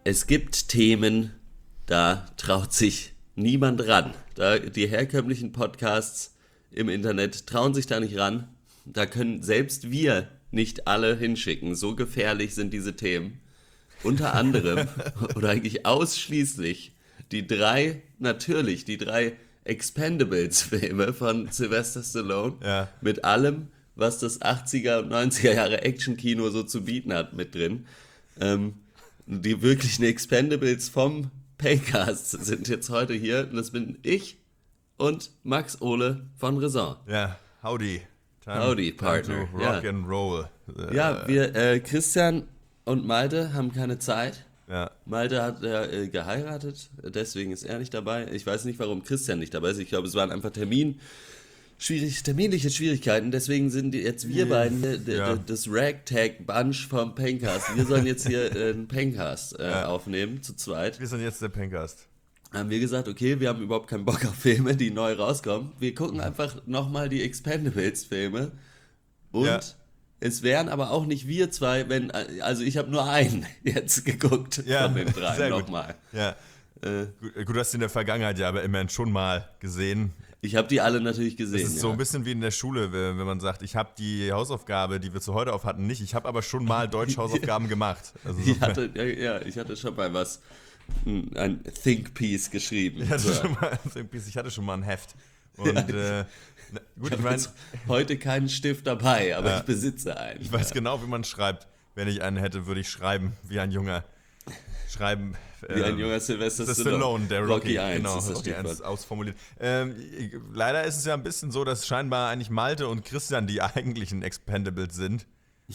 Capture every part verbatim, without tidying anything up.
Es gibt Themen, da traut sich niemand ran. Da, die herkömmlichen Podcasts im Internet trauen sich da nicht ran. Da können selbst wir nicht alle hinschicken. So gefährlich sind diese Themen. Unter anderem, oder eigentlich ausschließlich, die drei, natürlich, die drei Expendables-Filme von Sylvester Stallone. Ja. Mit allem, was das achtziger und neunziger Jahre Action-Kino so zu bieten hat, mit drin. Ähm, die wirklichen Expendables vom Paycast sind jetzt heute hier. Das bin ich und Max Ohle von Raison. Ja, howdy. Time, Howdy, time Partner. to rock Ja. and roll. Äh, Ja, wir, äh, Christian und Malte haben keine Zeit. Ja. Malte hat äh, geheiratet, deswegen ist er nicht dabei. Ich weiß nicht, warum Christian nicht dabei ist. Ich glaube, es waren einfach Termin, schwierig, terminliche Schwierigkeiten. Deswegen sind jetzt wir beiden hier, d- Ja. d- das Ragtag-Bunch vom Pencast. Wir sollen jetzt hier äh, einen Pencast äh, Ja. aufnehmen, zu zweit. Wir sind jetzt der Pencast. Haben wir gesagt, okay, wir haben überhaupt keinen Bock auf Filme, die neu rauskommen. Wir gucken einfach nochmal die Expendables-Filme. Und Ja. es wären aber auch nicht wir zwei, wenn, also ich habe nur einen jetzt geguckt Ja, von den drei sehr gut. nochmal. Ja. Äh, Gut, gut, du hast in der Vergangenheit ja aber immerhin schon mal gesehen. ich habe die alle natürlich gesehen. Es ist ja. so ein bisschen wie in der Schule, wenn wenn man sagt, ich habe die Hausaufgabe, die wir zu heute auf hatten, nicht. Ich habe aber schon mal Deutsch-Hausaufgaben gemacht. Also Ich hatte, ja, ja, ich hatte schon mal was, ein Think Piece geschrieben. ich, hatte So. schon mal, ich hatte schon mal ein Heft. Und äh, na, gut, Ich ich habe meine, jetzt heute keinen Stift dabei, aber Ja. ich besitze einen. ich weiß genau, wie man schreibt. Wenn ich einen hätte, würde ich schreiben, wie ein Junger. Schreiben. Wie ein ähm, junger Sylvester Das Stallone. Stallone, der Rocky, Rocky eins genau, ist das Rocky eins Stichwort. ausformuliert. Ähm, leider ist es ja ein bisschen so, dass scheinbar eigentlich Malte und Christian die eigentlichen Expendables sind.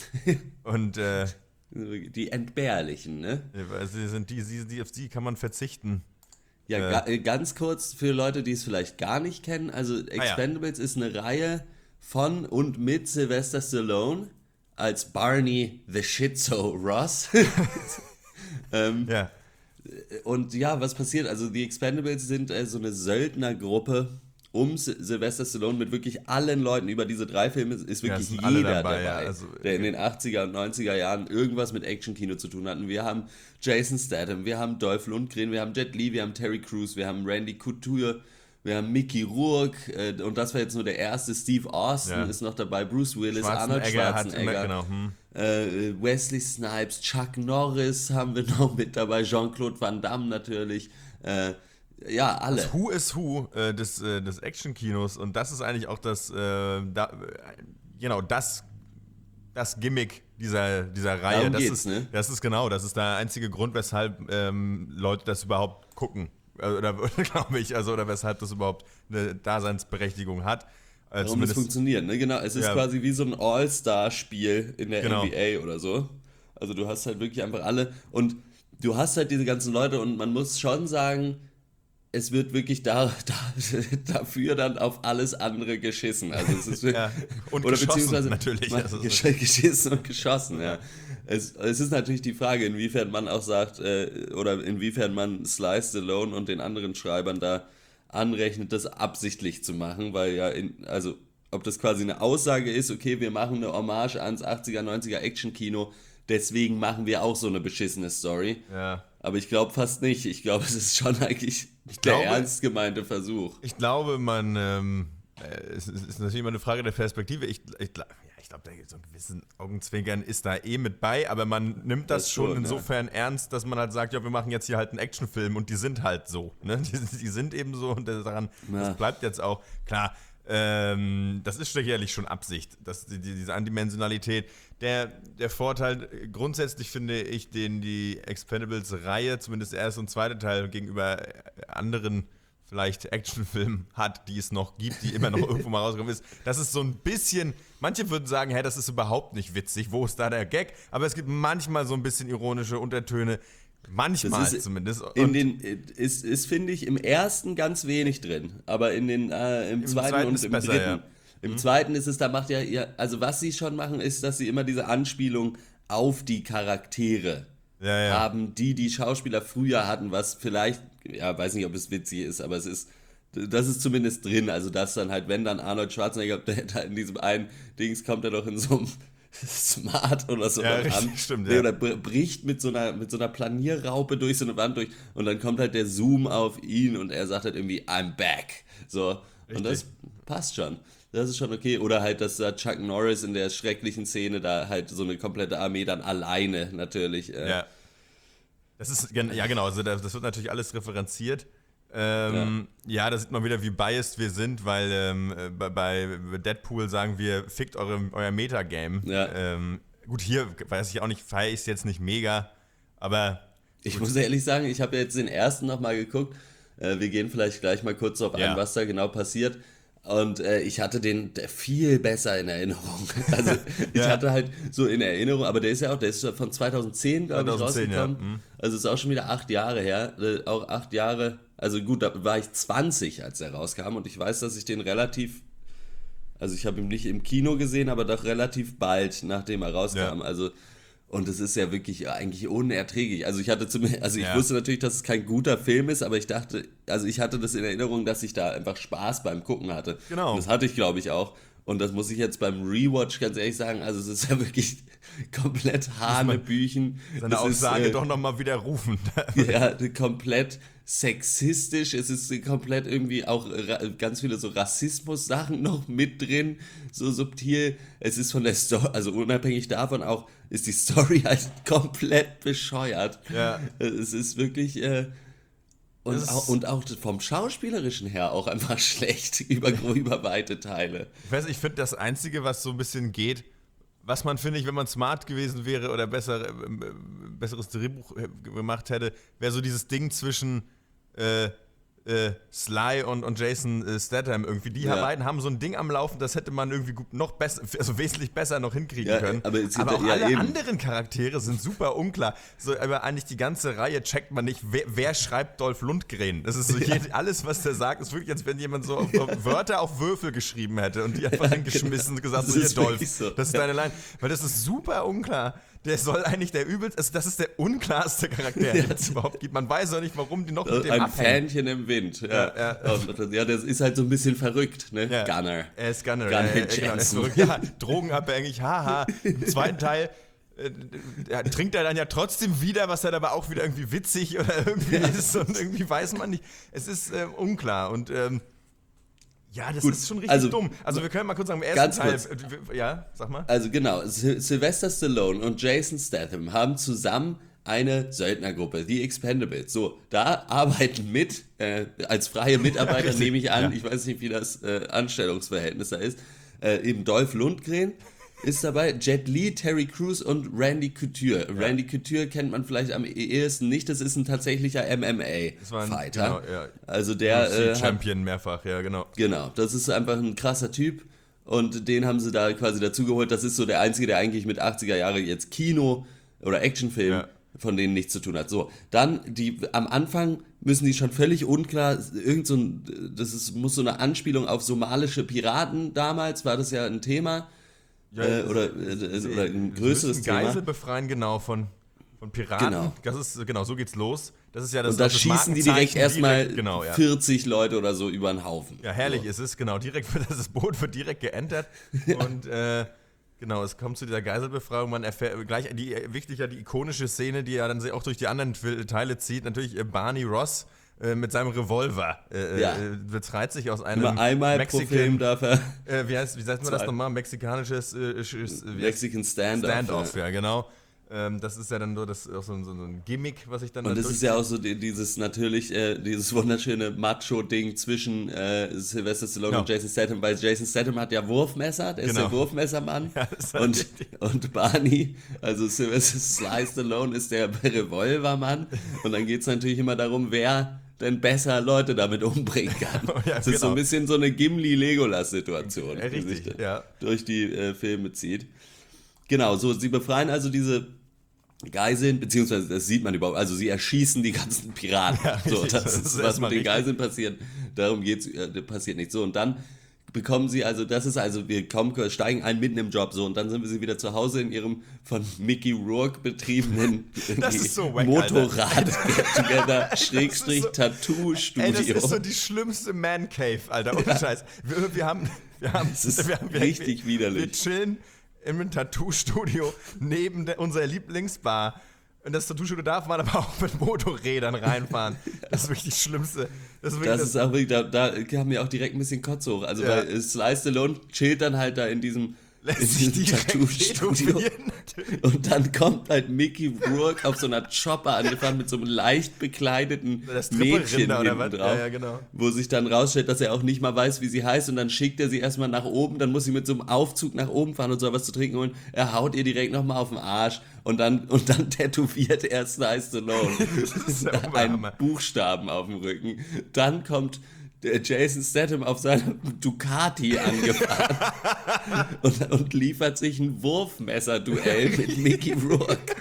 Und äh, Die Entbehrlichen, ne? sie sind die, sie, die, auf die kann man verzichten. Ja, Äh. ga, äh, ganz kurz für Leute, die es vielleicht gar nicht kennen. Also Expendables ist eine Reihe von und mit Sylvester Stallone als Barney the Schizo Ross. ähm, Ja, und ja, was passiert? Also die Expendables sind äh, so eine Söldnergruppe um S- Sylvester Stallone mit wirklich allen Leuten. Über diese drei Filme ist Ja, wirklich es sind alle jeder dabei, dabei, ja, also, der in den achtziger und neunziger Jahren irgendwas mit Actionkino zu tun hatten. Wir haben Jason Statham, wir haben Dolph Lundgren, wir haben Jet Li, wir haben Terry Crews, wir haben Randy Couture, wir haben Mickey Rourke, äh, und das war jetzt nur der erste. Steve Austin Ja. ist noch dabei, Bruce Willis, Arnold Schwarzenegger hat Schwarzenegger, immer, genau, hm. äh, Wesley Snipes, Chuck Norris haben wir noch mit dabei, Jean-Claude Van Damme natürlich, äh, ja, alle. Das Who is Who äh, des, äh, des Action-Kinos, und das ist eigentlich auch das, äh, da, äh, genau, das, das Gimmick dieser, dieser Reihe. Darum das geht's, ist, ne? Das ist genau, das ist der einzige Grund, weshalb ähm, Leute das überhaupt gucken. Äh, Oder glaube ich, also oder weshalb das überhaupt eine Daseinsberechtigung hat. Äh, Warum das zumindest, funktioniert, ne? Genau, es ist Ja. quasi wie so ein All-Star-Spiel in der Genau. N B A oder so. Also du hast halt wirklich einfach alle und du hast halt diese ganzen Leute und man muss schon sagen, es wird wirklich da, da, dafür dann auf alles andere geschissen. Also es ist Ja. Und oder geschossen, beziehungsweise natürlich. Man, Also es ist- gesch- geschissen und geschossen, ja. Es, es ist natürlich die Frage, inwiefern man auch sagt, äh, oder inwiefern man Sly Stallone und den anderen Schreibern da anrechnet, das absichtlich zu machen, weil ja, in, also ob das quasi eine Aussage ist, okay, wir machen eine Hommage ans achtziger, neunziger Action-Kino, deswegen machen wir auch so eine beschissene Story. ja. Aber ich glaube fast nicht. Ich glaube, es ist schon eigentlich der glaube- ernst gemeinte Versuch. Ich glaube, man, ähm, äh, es ist es ist natürlich immer eine Frage der Perspektive. Ich, ich, gla- ja, ich glaube, da gibt so einen gewissen Augenzwinkern ist da eh mit bei, aber man nimmt das, Das schon schon, ja. insofern ernst, dass man halt sagt, ja, wir machen jetzt hier halt einen Actionfilm und die sind halt so. Ne? Die, die sind eben so und daran, Ja. das bleibt jetzt auch. Klar, ähm, das ist sicherlich schon Absicht, dass die, die, diese Andimensionalität. Der, der Vorteil, äh, grundsätzlich finde ich, den die Expendables-Reihe, zumindest der erste und zweite Teil, gegenüber äh, anderen vielleicht Actionfilmen hat, die es noch gibt, die immer noch irgendwo mal rausgekommen ist. Das ist so ein bisschen, manche würden sagen, hey, das ist überhaupt nicht witzig, wo ist da der Gag? Aber es gibt manchmal so ein bisschen ironische Untertöne, manchmal Das ist zumindest. In Und den, ist, ist finde ich, im ersten ganz wenig drin, aber in den, äh, im, zweiten, zweiten und ist im besser, dritten. ja. Mhm. Im zweiten ist es, da macht ja, ja, also was sie schon machen, ist, dass sie immer diese Anspielung auf die Charaktere ja, ja. haben, die die Schauspieler früher hatten, was vielleicht, ja, weiß nicht, ob es witzig ist, aber es ist, das ist zumindest drin, also dass dann halt, wenn dann Arnold Schwarzenegger, der da in diesem einen Dings kommt er doch in so einem Smart oder so Ja, an. richtig, stimmt, Nee, ja. oder br- bricht mit so, einer, mit so einer Planierraupe durch so eine Wand durch und dann kommt halt der Zoom auf ihn und er sagt halt irgendwie, I'm back. So, und das passt schon. Das ist schon okay. Oder halt, dass da Chuck Norris in der schrecklichen Szene da halt so eine komplette Armee dann alleine natürlich. Äh, Ja. Das ist, gen- ja genau, also das, das wird natürlich alles referenziert. Ähm, ja. ja, da sieht man wieder, wie biased wir sind, weil ähm, äh, bei, bei Deadpool sagen wir, fickt eure, euer Metagame. Ja. Ähm, gut, hier weiß ich auch nicht, feiere ich es jetzt nicht mega, aber Ich muss ehrlich sagen, ich habe jetzt den ersten nochmal geguckt. Äh, wir gehen vielleicht gleich mal kurz darauf Ja. ein, was da genau passiert. Und äh, ich hatte den der viel besser in Erinnerung. Also ich Ja. hatte halt so in Erinnerung, aber der ist ja auch, der ist ja von zweitausendzehn, glaube ich, zweitausendzehn, ja. rausgekommen. Mhm. Also ist auch schon wieder acht Jahre her. Äh, auch acht Jahre, also gut, da war ich zwanzig, als er rauskam. Und ich weiß, dass ich den relativ, also ich habe ihn nicht im Kino gesehen, aber doch relativ bald, nachdem er rauskam. Ja. Also und es ist ja wirklich eigentlich unerträglich. Also ich hatte zumindest, also ich Ja. wusste natürlich, dass es kein guter Film ist, aber ich dachte, also ich hatte das in Erinnerung, dass ich da einfach Spaß beim Gucken hatte. Genau. Und das hatte ich, glaube ich, auch. Und das muss ich jetzt beim Rewatch ganz ehrlich sagen, also es ist ja wirklich komplett Hanebüchen. seine Es ist, Aussage äh, doch nochmal widerrufen. ja, komplett sexistisch, es ist komplett irgendwie auch ra- ganz viele so Rassismus-Sachen noch mit drin, so subtil. Es ist von der Story, also unabhängig davon auch, ist die Story halt komplett bescheuert. Ja. Es ist wirklich, äh, und, Das ist- auch, und auch vom Schauspielerischen her auch einfach schlecht über, über weite Teile. Ich weiß, ich finde das Einzige, was so ein bisschen geht, was man, finde ich, wenn man smart gewesen wäre oder besser, äh, äh, besseres Drehbuch äh, gemacht hätte, wäre so dieses Ding zwischen äh, äh, Sly und, und Jason äh, Statham irgendwie. Die Ja. beiden haben so ein Ding am Laufen, das hätte man irgendwie gut, noch besser, also wesentlich besser noch hinkriegen Ja, können. aber es aber sind- auch ja, alle eben. anderen Charaktere sind super unklar. So, aber eigentlich die ganze Reihe checkt man nicht, wer, wer schreibt Dolph Lundgren. Das ist so, jed- alles, was der sagt, ist wirklich, als wenn jemand so auf, auf Wörter auf Würfel geschrieben hätte und die einfach hingeschmissen und gesagt, Das so, hier ist Dolph, wirklich so. das ist Ja. deine Line. Weil das ist super unklar. Der soll eigentlich der übelste, also das ist der unklarste Charakter, den es überhaupt gibt. Man weiß auch nicht, warum die noch mit dem Ein abhängen. Fähnchen im Wind. Ja, Ja, Und, ja, das ist halt so ein bisschen verrückt, ne? Ja. Gunner. Er ist Gunner. Gunner ja, ja, genau, er ist Jensen. verrückt. Ja, drogenabhängig, haha. Im zweiten Teil äh, ja, trinkt er dann ja trotzdem wieder, was dann aber auch wieder irgendwie witzig oder irgendwie ist und irgendwie weiß man nicht. Es ist äh, unklar und ähm, ja, das Gut, ist schon richtig also- dumm. Also wir können mal kurz sagen, im Ganz ersten Teil, äh, ja, sag mal. Also genau, Sy- Sylvester Stallone und Jason Statham haben zusammen eine Söldnergruppe, die Expendables. So, da arbeiten mit, äh, als freie Mitarbeiter richtig, nehme ich an, ja. ich weiß nicht, wie das äh, Anstellungsverhältnis da ist, äh, eben Dolph Lundgren ist dabei, Jet Li, Terry Crews und Randy Couture. Randy Couture kennt man vielleicht am ehesten nicht, das ist ein tatsächlicher M M Das war ein- A-Fighter. genau, ja. Also der äh, hat Champion mehrfach, ja, genau. Genau, das ist einfach ein krasser Typ und den haben sie da quasi dazugeholt. Das ist so der Einzige, der eigentlich mit achtziger Jahre jetzt Kino oder Actionfilm Ja. von denen nichts zu tun hat. So, dann die am Anfang müssen die schon völlig unklar, irgend so ein, das ist, muss so eine Anspielung auf somalische Piraten damals, war das ja ein Thema. Ja, äh, oder, äh, oder ein größeres müssen Thema. Geisel befreien, genau, von, von Piraten. Genau. Das ist, genau, so geht's los. Das ist ja das Und da das schießen die direkt Markenzeichen erstmal direkt, genau, ja. vierzig Leute oder so über den Haufen. Ja, herrlich So. ist es, genau. Direkt wird das Boot wird direkt geentert. Und äh, genau, es kommt zu dieser Geiselbefreiung. Man erfährt gleich die äh, wichtig ja die ikonische Szene, die ja dann auch durch die anderen Fil- Teile zieht. Natürlich äh, Barney Ross äh, mit seinem Revolver äh, Ja. äh, befreit sich aus einem Immer einmal pro Film darf er äh, wie heißt wie sagt man das Zwei. nochmal? Mexikanisches äh, sch- sch- wie heißt- Mexican Standoff. Standoff, ja. ja, genau. Ähm, das ist ja dann so, das auch so, ein- so ein Gimmick, was ich dann Und da das ist ja auch so die, dieses natürlich, äh, dieses wunderschöne Macho-Ding zwischen äh, Sylvester Stallone Ja. und Jason Statham, weil Jason Statham hat ja Wurfmesser, der ist Genau. der Wurfmessermann. Ja, das ist halt und, richtig. und Barney, also Sylvester Sly Stallone ist der Revolvermann. Und dann geht es natürlich immer darum, wer denn besser Leute damit umbringen kann. Ja, das ist so genau. ein bisschen so eine Gimli-Legolas-Situation, Ja, die sich richtig, da ja. durch die äh, Filme zieht. Genau, so, sie befreien also diese Geiseln, beziehungsweise das sieht man überhaupt, also sie erschießen die ganzen Piraten. Ja, so, richtig, das, das ist, ist was erstmal mit den richtig. Geiseln passiert. Darum geht's, äh, passiert nicht. So, und dann bekommen sie, also das ist also, wir kommen, steigen ein mitten im Job, so, und dann sind wir sie wieder zu Hause in ihrem von Mickey Rourke betriebenen Das ist so wack, Motorrad-Get-Together, Schrägstrich, so- Ey, das Tattoo-Studio. ist so die schlimmste Man-Cave, Alter. Ohne Scheiß. Wir, wir haben, wir haben, Das ist wir haben wir, richtig wir, widerlich. Wir chillen im Tattoo-Studio neben der, unserer Lieblingsbar. Und das Tattoo-Studio darf man aber auch mit Motorrädern reinfahren. Das ist wirklich das Schlimmste. Das ist, wirklich das das ist auch wirklich, da, da kam mir auch direkt ein bisschen Kotze hoch. Also, ja. weil Sly Stallone chillt dann halt da in diesem, Lässt in sich diesem direkt Tattoo-Studio. tätowieren. Und dann kommt halt Mickey Rourke auf so einer Chopper angefahren mit so einem leicht bekleideten Das Mädchen Trippelrinder oder was? hinten drauf, Ja, ja, genau. wo sich dann rausstellt, dass er auch nicht mal weiß, wie sie heißt, und dann schickt er sie erstmal nach oben, dann muss sie mit so einem Aufzug nach oben fahren und soll was zu trinken holen. Er haut ihr direkt nochmal auf den Arsch und dann, und dann tätowiert er Sly Stallone einen Buchstaben auf dem Rücken. Dann kommt der Jason Statham auf seinem Ducati angefahren und, und liefert sich ein Wurfmesser-Duell mit Mickey Rourke.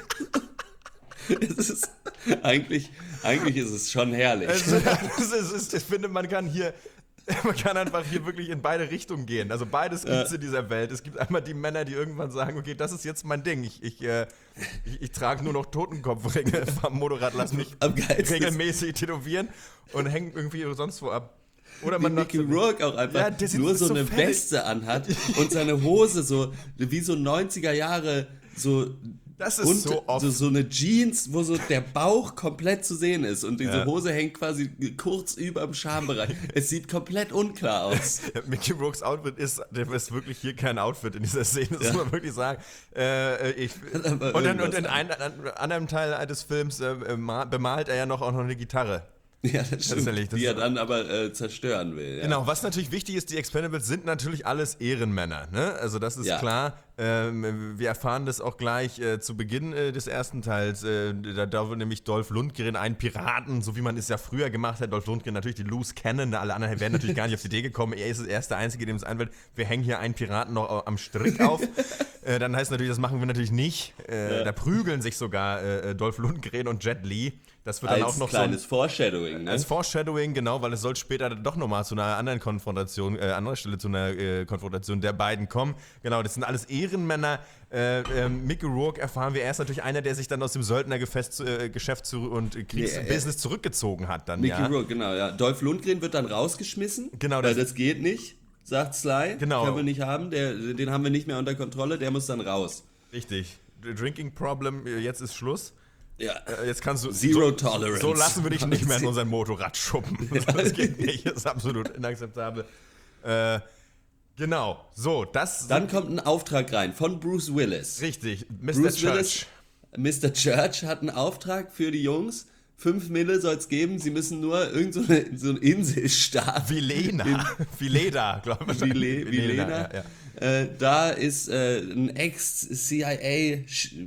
Es ist, eigentlich, eigentlich ist es schon herrlich. Also, es ist, es ist, ich finde, man kann hier, man kann einfach hier wirklich in beide Richtungen gehen. Also beides gibt es ja in dieser Welt. Es gibt einmal die Männer, die irgendwann sagen, okay, das ist jetzt mein Ding. Ich, ich, äh, ich, ich trage nur noch Totenkopfringe vom Motorrad, lass mich regelmäßig tätowieren und hängen irgendwie sonst wo ab. Oder man wie Mickey Rourke auch einfach ja, nur so, so eine fertig. Weste anhat und seine Hose so wie so neunziger Jahre so das ist und so oft. So, so eine Jeans, wo so der Bauch komplett zu sehen ist und diese Ja. Hose hängt quasi kurz über dem Schambereich. Es sieht komplett unklar aus. Mickey Rourkes Outfit ist, der ist wirklich hier kein Outfit in dieser Szene, das Ja. muss man wirklich sagen. Äh, ich, Aber und dann, und irgendwas in einem an, anderen Teil des Films äh, ma- bemalt er ja noch auch noch eine Gitarre. Ja, das stimmt. Tatsächlich, das die er ist- dann aber äh, zerstören will. Ja. Genau, was natürlich wichtig ist, die Expendables sind natürlich alles Ehrenmänner, ne? Also das ist Ja. klar. Ähm, wir erfahren das auch gleich äh, zu Beginn äh, des ersten Teils. Äh, da, da wird nämlich Dolph Lundgren einen Piraten, so wie man es ja früher gemacht hat. Dolph Lundgren natürlich die Loose Cannon, alle anderen wären natürlich gar nicht auf die Idee gekommen. Er ist er ist der Einzige, dem es einfällt, wir hängen hier einen Piraten noch am Strick auf. äh, dann heißt natürlich, das machen wir natürlich nicht. Äh, Ja. Da prügeln sich sogar äh, Dolph Lundgren und Jet Li. Das wird dann Als auch noch so ein, kleines Foreshadowing. Ne? als Foreshadowing, genau, weil es soll später doch nochmal zu einer anderen Konfrontation, äh, anderer Stelle zu einer äh, Konfrontation der beiden kommen. Genau, das sind alles Ehrenmänner. Äh, äh, Mickey Rourke erfahren wir, er ist natürlich einer, der sich dann aus dem Söldnergeschäft äh, Geschäft zu, und Kriegsbusiness Nee, äh, zurückgezogen hat dann, Mickey ja. Rourke, genau, ja. Dolph Lundgren wird dann rausgeschmissen. Genau, weil das- das geht nicht, sagt Sly. Genau. Können wir nicht haben, der, den haben wir nicht mehr unter Kontrolle, der muss dann raus. Richtig. Drinking Problem, äh, jetzt ist Schluss. Ja. Äh, Jetzt kannst du. Zero so, Tolerance. So lassen wir dich nicht mehr in unseren Motorrad schuppen. Das geht nicht, das ist absolut inakzeptabel. Äh, genau, so, das. Dann kommt ein Auftrag rein von Bruce Willis. Richtig, Mister Bruce Church. Willis, Mister Church hat einen Auftrag für die Jungs. Fünf Mille soll es geben, sie müssen nur irgend so eine, so eine Inselstaat. Vilena. Vileda, glaube ich. Vile, Vilena. ja, ja. Äh, da ist äh, ein Ex-C I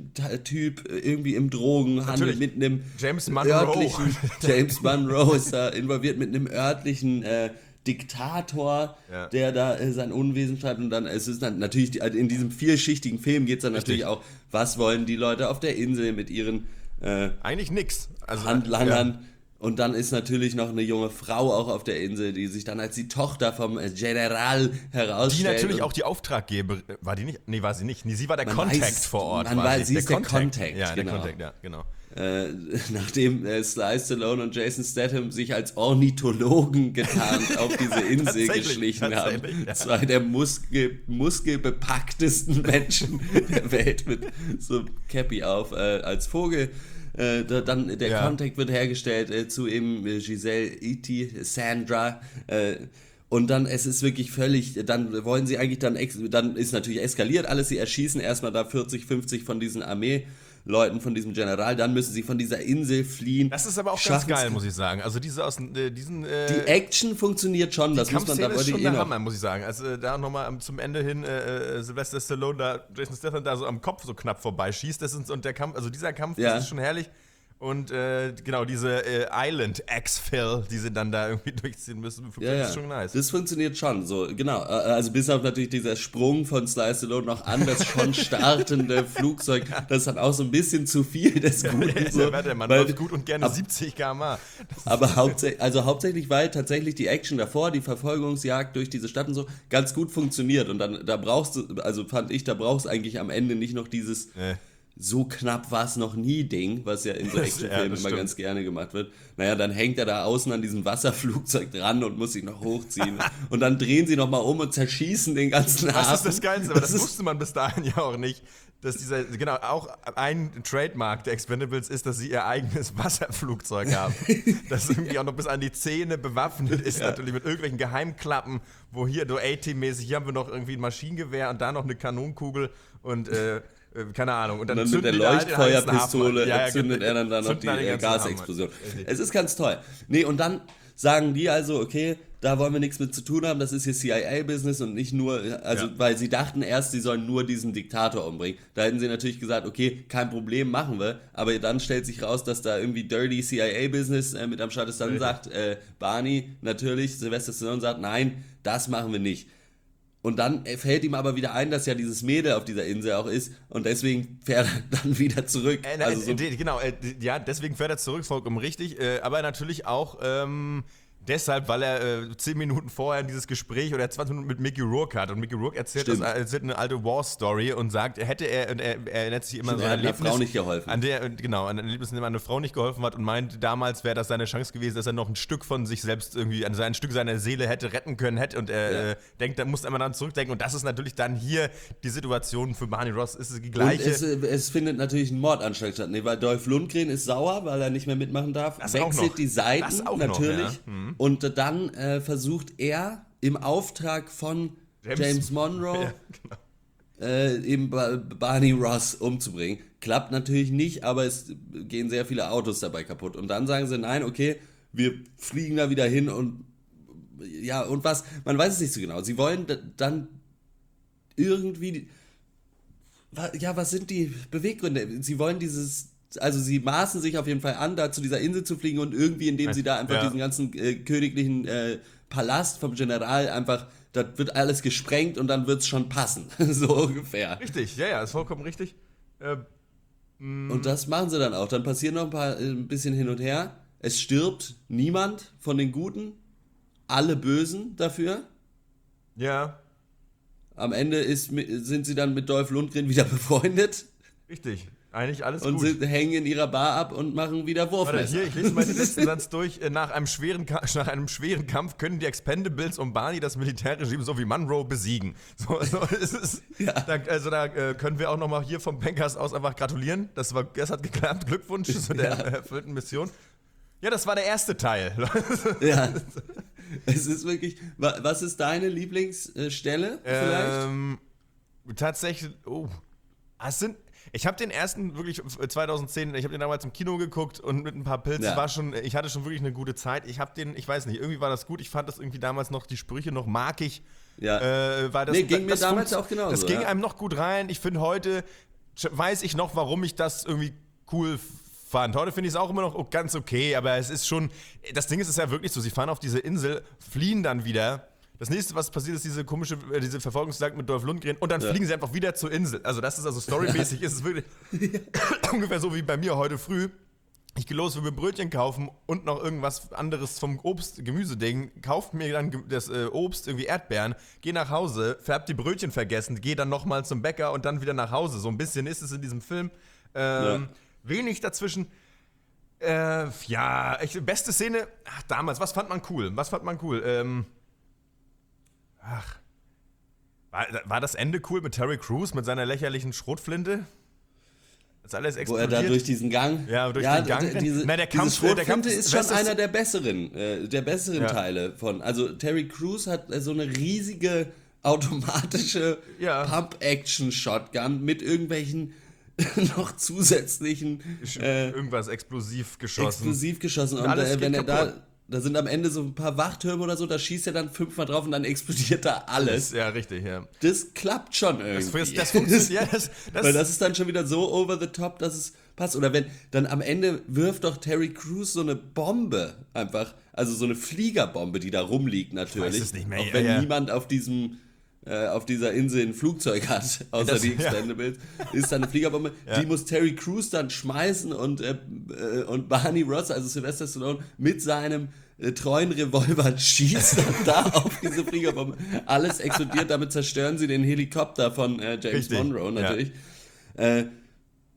A-Typ irgendwie im Drogenhandel Natürlich. mit einem James Monroe. örtlichen, James Monroe ist da involviert mit einem örtlichen äh, Diktator, Ja. der da äh, sein Unwesen treibt. Und dann, es ist dann natürlich, die, in diesem vielschichtigen Film geht es dann natürlich auch, was wollen die Leute auf der Insel mit ihren äh, Eigentlich nix. Also, Handlangern. Und dann ist natürlich noch eine junge Frau auch auf der Insel, die sich dann als die Tochter vom äh, General herausstellt. Die natürlich und auch die Auftraggeber, war die nicht? Nee, war sie nicht. Nee, sie war der Man Contact weiß- vor Ort. man war weiß, sie ist der Contact, Ja, der genau. Contact, ja, genau. Äh, nachdem äh, Sly Stallone und Jason Statham sich als Ornithologen getarnt auf diese Insel Tatsächlich, geschlichen haben. tatsächlich, ja. Zwei der Muskel, muskelbepacktesten Menschen der Welt mit so Cappy auf äh, als Vogel. Äh, da, dann der Ja. Contact wird hergestellt äh, zu eben äh, Giselle, E T, Sandra. Äh, und dann, es ist wirklich völlig, dann wollen sie eigentlich dann, ex- dann ist natürlich eskaliert alles, sie erschießen erstmal da vierzig, fünfzig von diesen Armeeleuten, von diesem General, dann müssen sie von dieser Insel fliehen. Das ist aber auch ganz Schaffen's- geil, muss ich sagen. Also diese aus äh, diesen äh, Die Action funktioniert schon, das muss man da Kampfszene ist wollte schon ich eh der noch. Hammer, muss ich sagen. Also äh, da nochmal zum Ende hin äh, äh, Sylvester Stallone da Jason Statham da so am Kopf so knapp vorbeischießt. Das ist, und der Kampf, also dieser Kampf, Ja. das ist schon herrlich. Und äh, genau, diese äh, Island Exfil, die sie dann da irgendwie durchziehen müssen, Ja, ja. ist schon nice. Das funktioniert schon, so, genau. Äh, Also bis auf natürlich dieser Sprung von Sly Stallone noch an das schon startende Flugzeug, das ist dann auch so ein bisschen zu viel des Guten. So, der, der Mann weil- läuft gut und gerne ab- siebzig Kilometer pro Stunde. Das ist- Aber hauptsächlich, also hauptsächlich, weil tatsächlich die Action davor, die Verfolgungsjagd durch diese Stadt und so, ganz gut funktioniert. Und dann, da brauchst du, also fand ich, da brauchst du eigentlich am Ende nicht noch dieses, Nee. so knapp war es noch nie Ding, was ja in so Actionfilmen ja, immer stimmt. ganz gerne gemacht wird. Naja, dann hängt er da außen an diesem Wasserflugzeug dran und muss sich noch hochziehen. Und dann drehen sie nochmal um und zerschießen den ganzen Hafen. Das ist das Geilste, aber das, das wusste man bis dahin ja auch nicht. Dass dieser, genau, auch ein Trademark der Expendables ist, dass sie ihr eigenes Wasserflugzeug haben. Das irgendwie auch noch bis an die Zähne bewaffnet ist, ja. natürlich mit irgendwelchen Geheimklappen, wo hier so A-Team-mäßig, hier haben wir noch irgendwie ein Maschinengewehr und da noch eine Kanonenkugel und äh, keine Ahnung. Und dann, und dann mit der Leuchtfeuerpistole ja, ja, zündet er dann, dann noch die äh, Gasexplosion. Es ist ganz toll. Nee, und dann sagen die also, okay, da wollen wir nichts mit zu tun haben, das ist hier C I A-Business und nicht nur, also ja. weil sie dachten erst, sie sollen nur diesen Diktator umbringen. Da hätten sie natürlich gesagt, okay, kein Problem, machen wir, aber dann stellt sich raus, dass da irgendwie Dirty C I A-Business äh, mit am Start ist. Dann ja. sagt äh, Barney natürlich, Sylvester Stallone sagt, nein, das machen wir nicht. Und dann fällt ihm aber wieder ein, dass ja dieses Mädel auf dieser Insel auch ist und deswegen fährt er dann wieder zurück. Äh, also so äh, genau, äh, ja, deswegen fährt er zurück, vollkommen richtig, äh, aber natürlich auch ähm, deshalb, weil er äh, zehn Minuten vorher dieses Gespräch oder zwanzig Minuten mit Mickey Rourke hat und Mickey Rourke erzählt, das, erzählt eine alte War-Story und sagt, hätte er, und er, er erinnert sich immer Stimmt, so an ein Erlebnis, Frau nicht geholfen. An der, genau, an ein Erlebnis, in dem eine Frau nicht geholfen hat und meint, damals wäre das seine Chance gewesen, dass er noch ein Stück von sich selbst irgendwie, an ein Stück seiner Seele hätte retten können, hätte und er ja. äh, denkt, da muss er immer dann zurückdenken und das ist natürlich dann hier die Situation für Barney Ross, ist es die gleiche. Und es, es findet natürlich ein Mordanschlag statt, nee, weil Dolph Lundgren ist sauer, weil er nicht mehr mitmachen darf, das wechselt die Seiten natürlich noch, ja. mhm. und dann äh, versucht er im Auftrag von James, James Monroe ja, genau. äh, eben Barney Ross umzubringen. Klappt natürlich nicht, aber es gehen sehr viele Autos dabei kaputt. Und dann sagen sie, nein, okay, wir fliegen da wieder hin und ja, und was, man weiß es nicht so genau. Sie wollen d- dann irgendwie, ja, was sind die Beweggründe? Sie wollen dieses, also sie maßen sich auf jeden Fall an, da zu dieser Insel zu fliegen und irgendwie, indem sie da einfach ja. diesen ganzen äh, königlichen äh, Palast vom General einfach, das wird alles gesprengt und dann wird es schon passen, so ungefähr. Richtig, ja, ja, ist vollkommen richtig. Äh, und das machen sie dann auch. Dann passieren noch ein paar, ein bisschen hin und her. Es stirbt niemand von den Guten, alle Bösen dafür. Ja. Am Ende ist, sind sie dann mit Dolph Lundgren wieder befreundet. Richtig. Eigentlich alles und gut. Und hängen in ihrer Bar ab und machen wieder Wurfmesser. Warte, hier, ich lese mal den letzten Satz durch. Nach einem, schweren, nach einem schweren Kampf können die Expendables um Barney das Militärregime sowie Monroe besiegen. So, so ist es. Ja. Da, also da äh, können wir auch nochmal hier vom Bankers aus einfach gratulieren. Das, war, das hat geklappt. Glückwunsch zu der ja. erfüllten Mission. Ja, das war der erste Teil. Ja. Es ist wirklich. Was ist deine Lieblingsstelle vielleicht? Ähm, tatsächlich. Oh. Es sind. Ich habe den ersten wirklich zweitausendzehn, ich habe den damals im Kino geguckt und mit ein paar Pilzen ja. war schon, ich hatte schon wirklich eine gute Zeit. Ich habe den, ich weiß nicht, irgendwie war das gut. Ich fand das irgendwie damals noch, die Sprüche noch markig. Ja. Äh, weil das, nee, ging das, mir damals auch genauso. Das ging ja. einem noch gut rein. Ich finde heute, weiß ich noch, warum ich das irgendwie cool fand. Heute finde ich es auch immer noch ganz okay, aber es ist schon, das Ding ist, es ist ja wirklich so, sie fahren auf diese Insel, fliehen dann wieder. Das nächste, was passiert, ist diese komische, äh, diese Verfolgungsjagd mit Dolph Lundgren und dann ja. fliegen sie einfach wieder zur Insel. Also das ist also storymäßig, ja. ist es wirklich ungefähr so wie bei mir heute früh. Ich gehe los, will mir Brötchen kaufen und noch irgendwas anderes vom Obst-Gemüse-Ding, kauft mir dann das äh, Obst, irgendwie Erdbeeren, gehe nach Hause, hab die Brötchen vergessen, gehe dann nochmal zum Bäcker und dann wieder nach Hause. So ein bisschen ist es in diesem Film. Ähm, ja. Wenig dazwischen. Äh, ja, ich, beste Szene, ach, damals, was fand man cool? Was fand man cool? Ähm, Ach, war, war das Ende cool mit Terry Crews, mit seiner lächerlichen Schrotflinte? Das alles explodiert. Wo er da durch diesen Gang... Ja, durch ja, den Gang. Diese, Na, der Kampf, diese Schrotflinte der Kampf ist schon einer der besseren, äh, der besseren ja. Teile von... Also Terry Crews hat äh, so eine riesige automatische ja. Pump-Action-Shotgun mit irgendwelchen noch zusätzlichen... Äh, Irgendwas explosiv geschossen. Explosiv geschossen. Und, und äh, wenn er da... Da sind am Ende so ein paar Wachtürme oder so, da schießt er dann fünfmal drauf und dann explodiert da alles. Ja, richtig, ja. Das klappt schon irgendwie. Das, das funktioniert, ja. Das, das Weil das ist dann schon wieder so over the top, dass es passt. Oder wenn, dann am Ende wirft doch Terry Crews so eine Bombe einfach, also so eine Fliegerbombe, die da rumliegt natürlich. Ich weiß es nicht mehr. Auch ja, wenn ja. niemand auf diesem... auf dieser Insel ein Flugzeug hat, außer das, die Expendables, ja. ist da eine Fliegerbombe, ja. die muss Terry Crews dann schmeißen und, äh, und Barney Ross, also Sylvester Stallone, mit seinem äh, treuen Revolver schießt dann da auf diese Fliegerbombe. Alles explodiert, damit zerstören sie den Helikopter von äh, James Richtig. Monroe natürlich. Ja. Äh,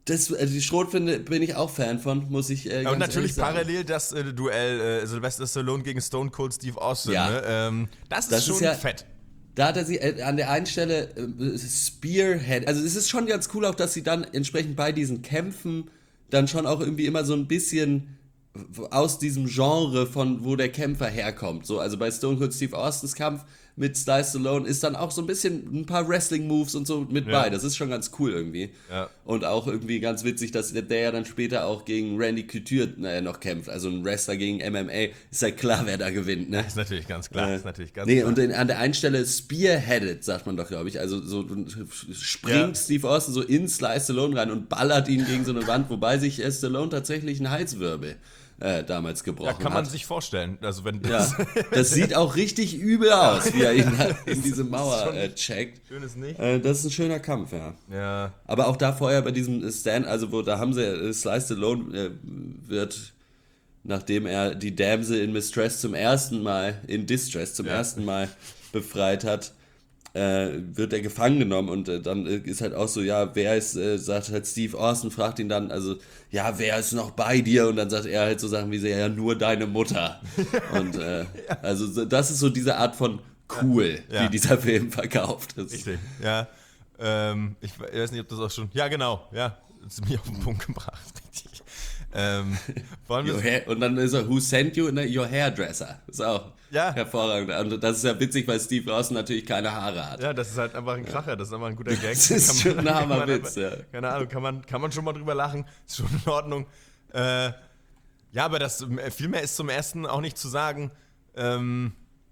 Das, also die Schrotflinte bin ich auch Fan von, muss ich äh, ganz Und natürlich ehrlich sagen. parallel das äh, Duell äh, Sylvester Stallone gegen Stone Cold Steve Austin. Ja. Ne? Ähm, das ist Das schon ist ja- fett. Da hat er sie äh, an der einen Stelle äh, Spearhead, also es ist schon ganz cool auch, dass sie dann entsprechend bei diesen Kämpfen dann schon auch irgendwie immer so ein bisschen aus diesem Genre von wo der Kämpfer herkommt. So, also bei Stone Cold Steve Austins Kampf mit Sly Stallone ist dann auch so ein bisschen ein paar Wrestling-Moves und so mit Ja. bei. Das ist schon ganz cool irgendwie. Ja. Und auch irgendwie ganz witzig, dass der, der ja dann später auch gegen Randy Couture naja, noch kämpft. Also ein Wrestler gegen M M A. Ist ja klar, wer da gewinnt, ne? Ist natürlich ganz klar. Äh, ist natürlich ganz nee, klar. und in, an der einen Stelle spearheaded, sagt man doch, glaube ich. Also so springt Ja. Steve Austin so in Sly Stallone rein und ballert ihn gegen so eine Wand, wobei sich äh, Stallone tatsächlich einen Halswirbel äh, damals gebrochen ja, kann man hat. sich vorstellen. Also wenn Ja, das das sieht auch richtig übel aus, wie er ihn da in diese Mauer äh, checkt. schön ist nicht. Äh, das ist ein schöner Kampf, ja. Ja. Aber auch da vorher bei diesem Stand, also wo da haben sie, äh, Sly Stallone äh, wird, nachdem er die Damsel in Mistress zum ersten Mal, in Distress zum Ja. ersten Mal befreit hat, äh, wird er gefangen genommen und äh, dann äh, ist halt auch so, ja, wer ist, äh, sagt halt Steve Austin, fragt ihn dann, also, ja, wer ist noch bei dir? Und dann sagt er halt so Sachen wie, ja, nur deine Mutter. Und äh, ja. also so, das ist so diese Art von cool, Ja. wie dieser Film verkauft ist. Richtig, ja. Ähm, ich weiß nicht, ob das auch schon. Ja, genau, ja. Das ist mir auf den Punkt gebracht, richtig. Ähm, wollen Your wir. hair, und dann ist er, who sent you? Ne, your hairdresser. Ist auch Ja. hervorragend. Und das ist ja witzig, weil Steve Austin natürlich keine Haare hat. Ja, das ist halt einfach ein Kracher, das ist einfach ein guter Gag. Das ist Kann schon ein kann armer man Witz, einfach- ja. Keine Ahnung, kann man, kann man schon mal drüber lachen, ist schon in Ordnung. Äh, ja, aber das, viel mehr ist zum ersten auch nicht zu sagen. Ähm,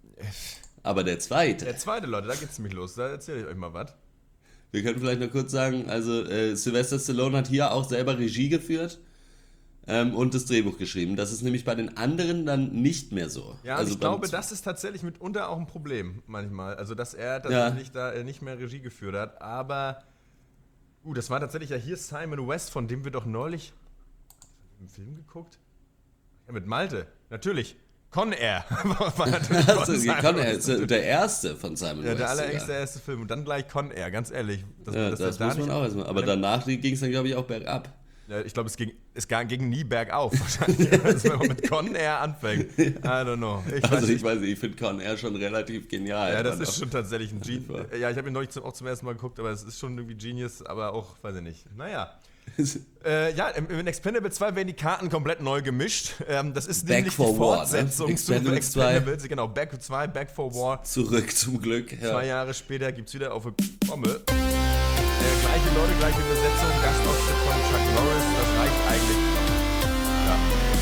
Aber der zweite, der zweite, Leute, da geht's nämlich los, da erzähle ich euch mal was. wir können vielleicht noch kurz sagen, also äh, Sylvester Stallone hat hier auch selber Regie geführt ähm, und das Drehbuch geschrieben. Das ist nämlich bei den anderen dann nicht mehr so. Ja, also und ich glaube, beim- das ist tatsächlich mitunter auch ein Problem manchmal. Also, dass er tatsächlich da äh, nicht mehr Regie geführt hat. Aber, uh, das war tatsächlich ja hier Simon West, von dem wir doch neulich im Film geguckt? Ja, mit Malte, natürlich. Con Air war natürlich von Also, Simon Con Air West. ist der erste von Simon Ja, West. der allererste sogar. erste Film. Und dann gleich Con Air, ganz ehrlich. Dass- Ja, dass das er muss da man nicht- auch erstmal. Aber danach ging es dann, glaube ich, auch bergab. Ja, ich glaube, es ging, es ging nie bergauf wahrscheinlich. Also, wenn man mit Con Air anfängt. I don't know. Ich weiß Also nicht. ich weiß nicht, ich finde Con Air schon relativ genial. Ja, das Aber ist schon tatsächlich ein Genius. Einfach. Ja, ich habe ihn neulich zum, auch zum ersten Mal geguckt, aber es ist schon irgendwie Genius, aber auch, weiß ich nicht. Naja. äh, ja, im, im Expendable zwei werden die Karten komplett neu gemischt. Ähm, das ist Back nämlich for die War, ne? Fortsetzung Expendables zu Expendables. Genau, Back zwei, Back for War. Zurück zum Glück. Ja. Zwei Jahre später gibt es wieder auf eine Pommel. Äh, gleiche Leute, gleiche Besetzung, Gastauftritt von Chuck Norris, das reicht eigentlich. Ja,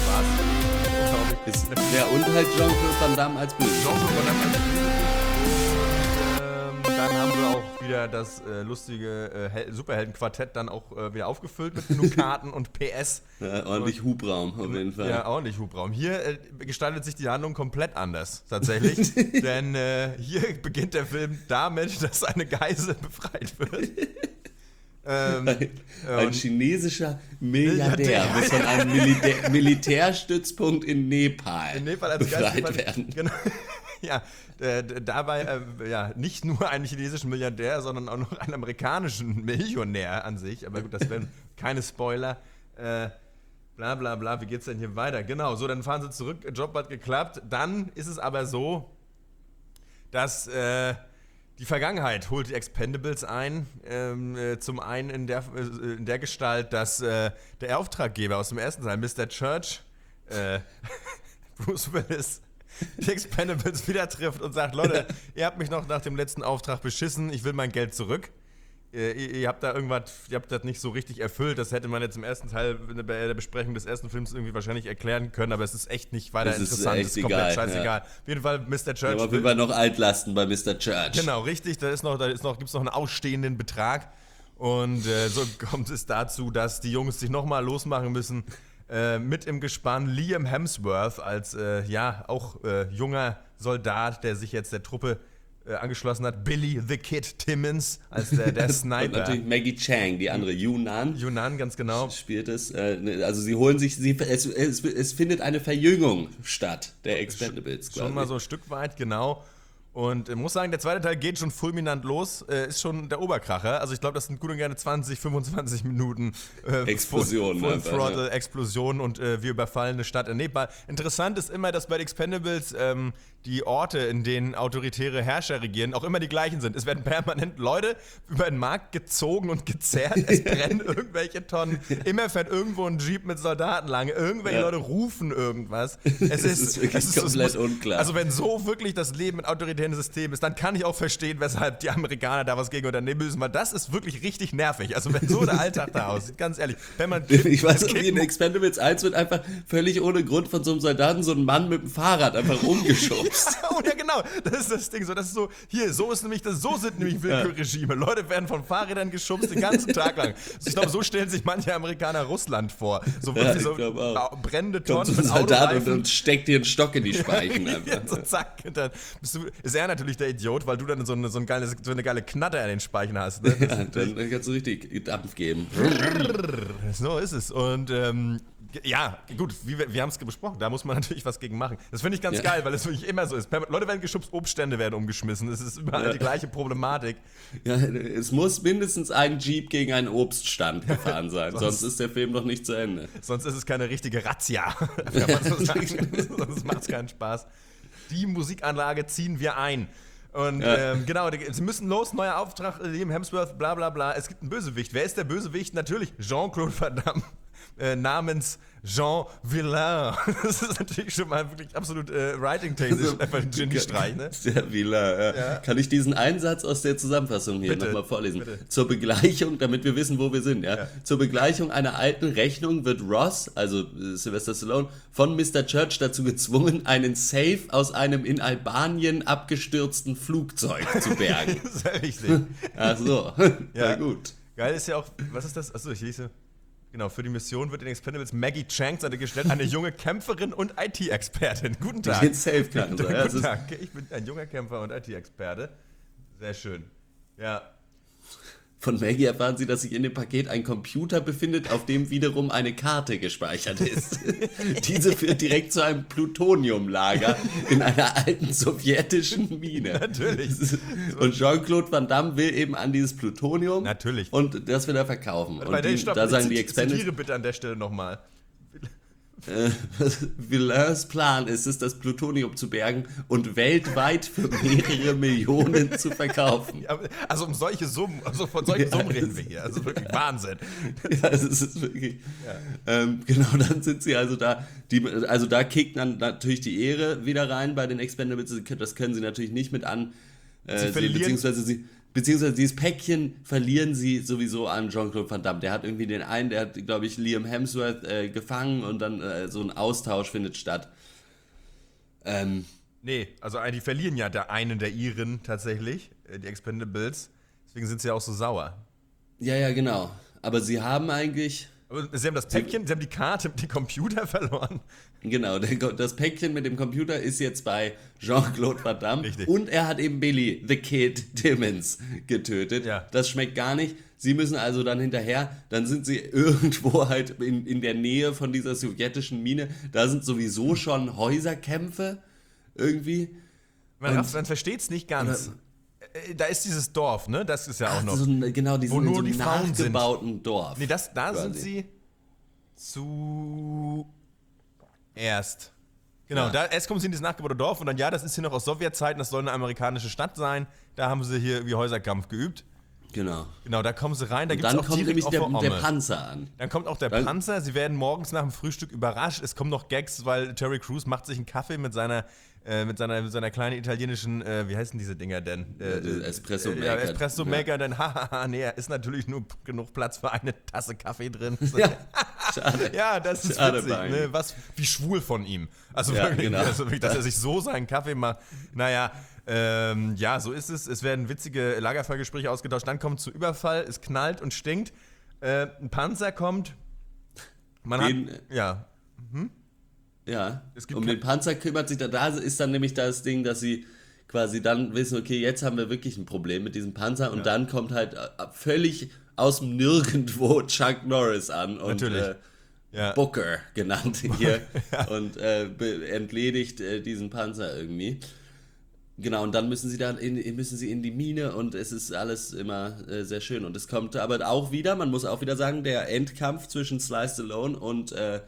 das war's. Unglaublich. Ist, ja, und halt Jean-Claude Van Damme als Böse. Jean-Claude Van Damme als Bösewicht. Ähm, Dann haben wir auch wieder das äh, lustige äh, Hel- Superheldenquartett dann auch äh, wieder aufgefüllt mit genug Karten und P S. Ja, ordentlich Hubraum auf jeden Fall. Ja, ordentlich Hubraum. Hier äh, gestaltet sich die Handlung komplett anders, tatsächlich. Denn äh, hier beginnt der Film damit, dass eine Geisel befreit wird. ähm, Ein und- chinesischer Milliardär Milliardär. muss von einem Militär, Militärstützpunkt in Nepal, in Nepal als befreit Geist werden. Genau. Ja, äh, d- dabei äh, ja, nicht nur einen chinesischen Milliardär, sondern auch noch einen amerikanischen Millionär an sich. Aber gut, das wären keine Spoiler. Äh, bla bla bla, wie geht's denn hier weiter? Genau, so, dann fahren sie zurück, Job hat geklappt. Dann ist es aber so, dass äh, die Vergangenheit holt die Expendables ein. Ähm, äh, zum einen in der, äh, in der Gestalt, dass äh, der Auftraggeber aus dem ersten Teil, Mister Church, äh, Bruce Willis, die Expendables wieder trifft und sagt, Leute, ihr habt mich noch nach dem letzten Auftrag beschissen, ich will mein Geld zurück. Ihr, ihr habt da irgendwas, ihr habt das nicht so richtig erfüllt. Das hätte man jetzt im ersten Teil bei der Besprechung des ersten Films irgendwie wahrscheinlich erklären können, aber es ist echt nicht weiter Es ist interessant. echt es ist komplett egal, scheißegal. ja. Auf jeden Fall, Mister Church. Aber auf will- jeden Fall noch Altlasten bei Mister Church. Genau, richtig. Da ist noch, da ist noch, gibt's noch einen ausstehenden Betrag. Und äh, so kommt es dazu, dass die Jungs sich nochmal losmachen müssen. Äh, mit im Gespann Liam Hemsworth als, äh, ja, auch äh, junger Soldat, der sich jetzt der Truppe äh, angeschlossen hat. Billy the Kid Timmons als der, der Und Sniper. natürlich Maggie Chang, die andere Yunnan. Yunnan, ganz genau. Spielt es. Äh, ne, also sie holen sich, sie, es, es, es findet eine Verjüngung statt der Expendables. Schon quasi. mal so ein Stück weit, genau. Und ich muss sagen, der zweite Teil geht schon fulminant los, äh, ist schon der Oberkracher. Also ich glaube, das sind gut und gerne zwanzig, fünfundzwanzig Minuten äh, Explosionen. Full, einfach, Full Throttle, ja. Explosionen und äh, wir überfallen eine Stadt. Nee, bei, interessant ist immer, dass bei den Expendables ähm, die Orte, in denen autoritäre Herrscher regieren, auch immer die gleichen sind. Es werden permanent Leute über den Markt gezogen und gezerrt, es brennen irgendwelche Tonnen, immer fährt irgendwo ein Jeep mit Soldaten lang, irgendwelche Ja. Leute rufen irgendwas. Es ist, ist wirklich es ist komplett es muss, unklar. Also wenn so wirklich das Leben mit autoritären System ist, dann kann ich auch verstehen, weshalb die Amerikaner da was gegen unternehmen müssen, weil das ist wirklich richtig nervig. Also wenn so der Alltag da aussieht, ganz ehrlich, wenn man Ich weiß es noch, gibt wie in Expendables eins wird einfach völlig ohne Grund von so einem Soldaten so ein Mann mit dem Fahrrad einfach umgeschubst. Oh ja, genau. Das ist das Ding. So, das ist so, hier, so ist nämlich das, so sind nämlich Willkürregime. Leute werden von Fahrrädern geschubst den ganzen Tag lang. Also ich glaube, so stellen sich manche Amerikaner Russland vor. So Ja, wirklich ich so glaub auch. brennende Kommt Tonnen so ein mit Soldat und, Autoreifen. und steckt dir einen Stock in die Speichen einfach. so zack, und dann bist du, ist er natürlich der Idiot, weil du dann so eine, so ein geiles, so eine geile Knatter an den Speichen hast. Ne? Ja, dann kannst du richtig Dampf geben. So ist es. Und ähm, ja, gut, wie wir, wir haben es besprochen, da muss man natürlich was gegen machen. Das finde ich ganz Ja. geil, weil es wirklich immer so ist. Leute werden geschubst, Obststände werden umgeschmissen. Es ist überall Ja. die gleiche Problematik. Ja, es muss mindestens ein Jeep gegen einen Obststand gefahren sein, sonst ist der Film noch nicht zu Ende. Sonst ist es keine richtige Razzia. Kann man so sagen. Sonst macht es keinen Spaß. Die Musikanlage ziehen wir ein. Und Ja. ähm, genau, die- sie müssen los, neuer Auftrag, Liam Hemsworth, bla bla bla. Es gibt einen Bösewicht. Wer ist der Bösewicht? Natürlich Jean-Claude Van Damme, äh, namens Jean Villain. Das ist natürlich schon mal wirklich absolut äh, writing-technisch einfach ein Genie-Streich, ne? Der Wieler, ja. Ja. Kann ich diesen Einsatz aus der Zusammenfassung hier Bitte, nochmal vorlesen? bitte. Zur Begleichung, damit wir wissen, wo wir sind, ja? Ja. Zur Begleichung einer alten Rechnung wird Ross, also äh, Sylvester Stallone, von Mister Church dazu gezwungen, einen Safe aus einem in Albanien abgestürzten Flugzeug zu bergen. Sehr richtig. Ach so, Ja. ja gut. Geil ist ja auch, was ist das? Achso, ich lese. Genau, für die Mission wird in Expendables Maggie Chang seine gestellt, eine junge Kämpferin und I T-Expertin. Guten Tag. Den Safe kann Guten sein. Ja, das ist- Tag, ich bin ein junger Kämpfer und I T-Experte. Sehr schön. Ja. Von Maggie erfahren sie, dass sich in dem Paket ein Computer befindet, auf dem wiederum eine Karte gespeichert ist. Diese führt direkt zu einem Plutoniumlager in einer alten sowjetischen Mine. Natürlich. Und Jean-Claude Van Damme will eben an dieses Plutonium. Natürlich. Und das will er verkaufen. Bei Und der die, Stopp, da sagen ich die zit- Expendables, zitiere bitte an der Stelle nochmal. äh, Villains Plan ist es, das Plutonium zu bergen und weltweit für mehrere Millionen zu verkaufen. Ja, also um solche Summen, also von solchen Ja, Summen reden das- wir hier. Also wirklich Wahnsinn. Ja, es ist wirklich. Ähm, genau, dann sind sie also da. Die, also da kickt dann natürlich die Ehre wieder rein bei den Expendables. Das können sie natürlich nicht mit an. Äh, Sie sie, verlieren- beziehungsweise sie. Beziehungsweise dieses Päckchen verlieren sie sowieso an Jean-Claude Van Damme. Der hat irgendwie den einen, der hat, glaube ich, Liam Hemsworth äh, gefangen und dann äh, so ein Austausch findet statt. Ähm, Nee, also die verlieren ja der einen der Iren tatsächlich, äh, die Expendables. Deswegen sind sie ja auch so sauer. ja, ja, genau. Aber sie haben eigentlich. Aber sie haben das Päckchen, sie haben die Karte mit dem Computer verloren. Genau, der, das Päckchen mit dem Computer ist jetzt bei Jean-Claude Van Damme. Richtig. Und er hat eben Billy, the Kid Timmons, getötet. Ja. Das schmeckt gar nicht. Sie müssen also dann hinterher, dann sind sie irgendwo halt in, in der Nähe von dieser sowjetischen Mine. Da sind sowieso schon Häuserkämpfe irgendwie. Man, Und- man versteht es nicht ganz. Äh, Da ist dieses Dorf, ne? Das ist ja auch Ach, noch. so ein, genau, die Wo sind in nur so einem die Frauen sind. nachgebauten Dorf. Nee, das, da quasi. sind sie zuerst. Genau, Ja. da, erst kommen sie in dieses nachgebaute Dorf und dann, ja, das ist hier noch aus Sowjetzeiten, das soll eine amerikanische Stadt sein. Da haben sie hier wie Häuserkampf geübt. Genau. Genau, da kommen sie rein, da gibt es Dann auch kommt direkt nämlich der, Offer der Omme. Panzer an. Dann kommt auch der Dann- Panzer, sie werden morgens nach dem Frühstück überrascht. Es kommen noch Gags, weil Terry Crews macht sich einen Kaffee mit seiner, äh, mit seiner, mit seiner kleinen italienischen, äh, wie heißen diese Dinger denn? Äh, Äh, Espresso äh, Ja, Maker. Espresso Maker, dann hahaha, nee, er ist natürlich nur p- genug Platz für eine Tasse Kaffee drin. Ja, schade. Ja, das ist Schade, witzig, Bein. ne? Was, wie schwul von ihm. Also Ja, wirklich, genau. also wirklich, dass er sich so seinen Kaffee macht. Naja, ähm, ja, so ist es. Es werden witzige Lagerfeuergespräche ausgetauscht. Dann kommt es zum Überfall, es knallt und stinkt. Äh, ein Panzer kommt. Man Den- hat, ja, Ja, Es gibt um kein- den Panzer kümmert sich da, da ist dann nämlich das Ding, dass sie quasi dann wissen, okay, jetzt haben wir wirklich ein Problem mit diesem Panzer und Ja. dann kommt halt äh, völlig aus dem Nirgendwo Chuck Norris an und Natürlich. äh, ja. Booker genannt hier und äh, be- entledigt äh, diesen Panzer irgendwie. Genau, und dann müssen sie dann in, müssen sie in die Mine und es ist alles immer äh, sehr schön. Und es kommt aber auch wieder, man muss auch wieder sagen, der Endkampf zwischen Sly Stallone und, äh,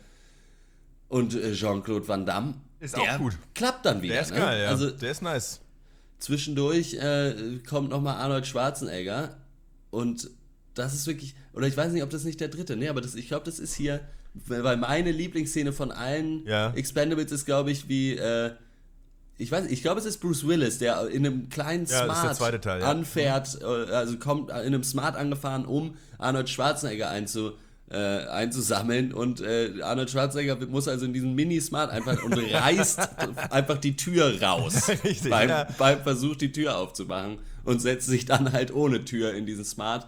und äh, Jean-Claude Van Damme, Ist der auch gut. klappt dann wieder. Der ist ne? geil, ja. Also der ist nice. zwischendurch äh, kommt nochmal Arnold Schwarzenegger und das ist wirklich, oder ich weiß nicht, ob das nicht der dritte, nee, aber das, ich glaube, das ist hier, weil meine Lieblingsszene von allen Ja. Expendables ist, glaube ich, wie, äh, ich weiß nicht, ich glaube, es ist Bruce Willis, der in einem kleinen Ja, das ist der Smart zweite Teil, ja. anfährt, äh, also kommt in einem Smart angefahren, um Arnold Schwarzenegger einzu, äh, einzusammeln und äh, Arnold Schwarzenegger muss also in diesen Mini-Smart einfach und reißt einfach die Tür raus Richtig, beim, ja. beim Versuch, die Tür aufzumachen und setzt sich dann halt ohne Tür in diesen Smart.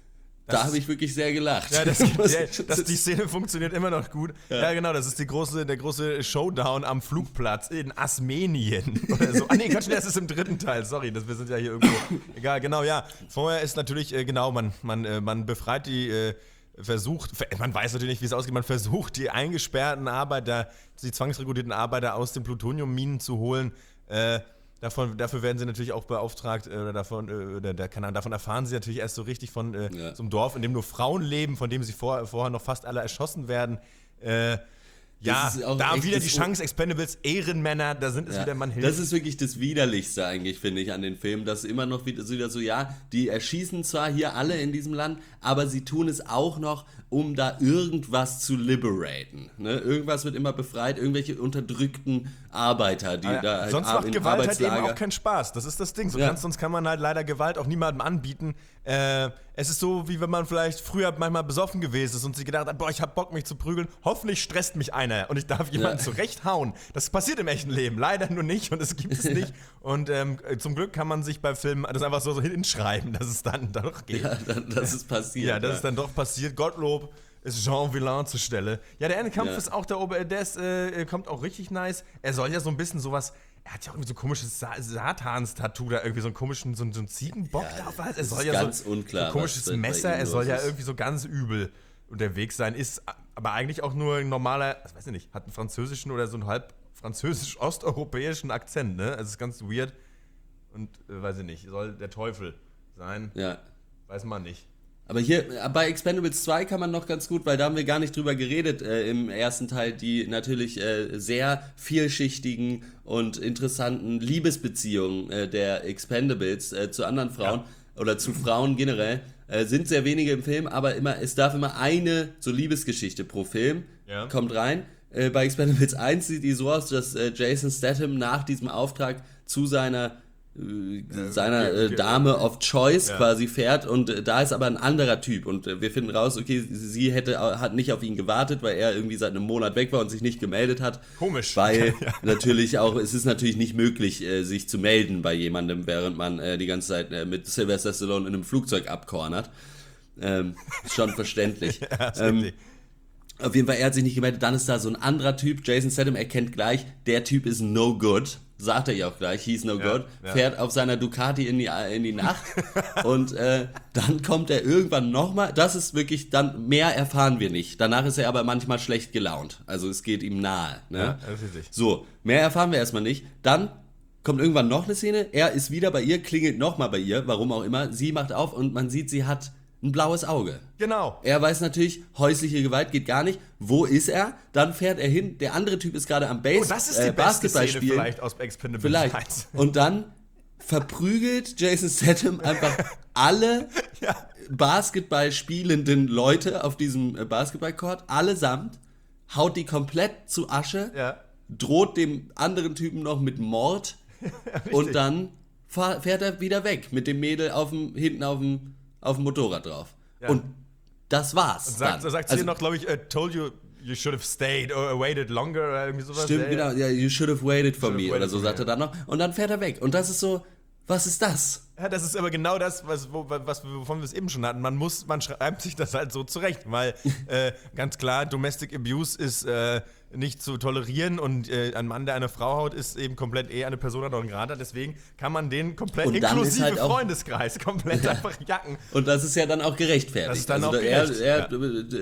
Da habe ich wirklich sehr gelacht. Ja, das, Muss der, ich- das, die Szene funktioniert immer noch gut. Ja. ja, genau, das ist die große, der große Showdown am Flugplatz in Asmenien oder so. Ah, nee, Quatsch, das ist im dritten Teil, sorry, das, wir sind ja hier irgendwo. Egal, genau, ja. Vorher ist natürlich, äh, genau, man, man, äh, man befreit die, äh, versucht, man weiß natürlich nicht, wie es ausgeht, man versucht, die eingesperrten Arbeiter, die zwangsrekrutierten Arbeiter aus den Plutoniumminen zu holen. Äh, Davon, dafür werden sie natürlich auch beauftragt, äh, oder davon, äh, oder der, keine Ahnung, davon erfahren sie natürlich erst so richtig von äh, Ja. so einem Dorf, in dem nur Frauen leben, von dem sie vor, vorher noch fast alle erschossen werden. Äh, ja, ist auch da echt wieder das die Un- Chance, Expendables, Ehrenmänner, da sind es Ja, wieder, man hilft. das ist wirklich das Widerlichste eigentlich, finde ich, an den Filmen, dass immer noch wieder, wieder so, ja, die erschießen zwar hier alle in diesem Land, aber sie tun es auch noch, um da irgendwas zu liberaten. Ne? Irgendwas wird immer befreit, irgendwelche unterdrückten Arbeiter, die Ah ja, da halt sonst ar- macht in Gewalt halt eben Arbeitslager- auch keinen Spaß. Das ist das Ding. So Ja. kannst, sonst kann man halt leider Gewalt auch niemandem anbieten. Äh, es ist so, wie wenn man vielleicht früher manchmal besoffen gewesen ist und sich gedacht hat, boah, ich hab Bock, mich zu prügeln. Hoffentlich stresst mich einer und ich darf jemanden Ja. zurechthauen. Das passiert im echten Leben. Leider nur nicht und es gibt es nicht. Und ähm, zum Glück kann man sich bei Filmen das einfach so, so hinschreiben, dass es dann doch geht. Ja, dann, das ist passiert. Ja, das ist dann doch passiert. Gottlob ist Jean Villain zur Stelle. Ja, der Endkampf Ja. ist auch der Ober, der ist, äh, kommt auch richtig nice. Er soll ja so ein bisschen sowas, er hat ja auch irgendwie so ein komisches Sa Satans-Tattoo da, irgendwie so einen komischen, so, einen- so einen Ziegenbock Ja, da auf. Er das soll ist ja ganz so, unklar, so ein komisches was bei- bei Messer, ihm er soll los ja ist. irgendwie so ganz übel unterwegs sein, ist aber eigentlich auch nur ein normaler, ich weiß ich nicht, hat einen französischen oder so einen halb französisch-osteuropäischen Akzent, ne? Also ist ganz weird und, äh, weiß ich nicht, soll der Teufel sein, Ja. weiß man nicht. Aber hier, äh, bei Expendables zwei kann man noch ganz gut, weil da haben wir gar nicht drüber geredet äh, im ersten Teil, die natürlich äh, sehr vielschichtigen und interessanten Liebesbeziehungen äh, der Expendables äh, zu anderen Frauen oder zu Frauen generell äh, sind sehr wenige im Film, aber immer, es darf immer eine so Liebesgeschichte pro Film, Ja. kommt rein. Äh, bei Expendables eins sieht die so aus, dass äh, Jason Statham nach diesem Auftrag zu seiner äh, seiner okay, äh, okay. Dame of Choice Ja. quasi fährt und äh, da ist aber ein anderer Typ und äh, wir finden raus, okay, sie hätte hat nicht auf ihn gewartet, weil er irgendwie seit einem Monat weg war und sich nicht gemeldet hat. Komisch. Weil Ja. natürlich auch, es ist natürlich nicht möglich, äh, sich zu melden bei jemandem, während man äh, die ganze Zeit äh, mit Sylvester Stallone in einem Flugzeug abkornert. Ähm, ist schon verständlich. Ja, ist ähm, richtig. auf jeden Fall, er hat sich nicht gemeldet. Dann ist da so ein anderer Typ, Jason Statham, erkennt gleich, der Typ ist no good. Sagt er ja auch gleich, he's no Ja, good. ja. Fährt auf seiner Ducati in die, in die Nacht. Und äh, dann kommt er irgendwann nochmal. Das ist wirklich, dann mehr erfahren wir nicht. Danach ist er aber manchmal schlecht gelaunt. Also es geht ihm nahe. Ne? Ja, das ist richtig. So, mehr erfahren wir erstmal nicht. Dann kommt irgendwann noch eine Szene. Er ist wieder bei ihr, klingelt nochmal bei ihr, warum auch immer. Sie macht auf und man sieht, sie hat ein blaues Auge. Genau. Er weiß natürlich, häusliche Gewalt geht gar nicht. Wo ist er? Dann fährt er hin. Der andere Typ ist gerade am Base, Oh, das ist die äh, beste Basketball Szene spielen. vielleicht aus Expendables Vielleicht. eins. Und dann verprügelt Jason Statham einfach alle Ja. Basketball spielenden Leute auf diesem äh, Basketballcourt, allesamt, haut die komplett zu Asche, Ja. droht dem anderen Typen noch mit Mord und dann fahr, fährt er wieder weg mit dem Mädel auf dem, hinten auf dem, auf dem Motorrad drauf. Ja. Und das war's. Sagt, dann. sagt sie Also, noch, glaube ich, uh, told you you should have stayed or waited longer oder irgendwie sowas. Stimmt, Ja, genau. Ja, you should have waited for Should have me waited oder so, for sagt me, er dann noch. Und dann fährt er weg. Und das ist so, was ist das? Ja, das ist aber genau das, was, wo, was, wovon wir es eben schon hatten. Man muss, man schreibt sich das halt so zurecht, weil äh, ganz klar, Domestic Abuse ist äh, nicht zu tolerieren und äh, ein Mann, der eine Frau haut, ist eben komplett eher eine Persona non grata. Deswegen kann man den komplett, Und dann ist inklusive halt auch- Freundeskreis, komplett einfach jacken. Und das ist ja dann auch gerechtfertigt. Das ist dann also auch er, gerecht, er ja.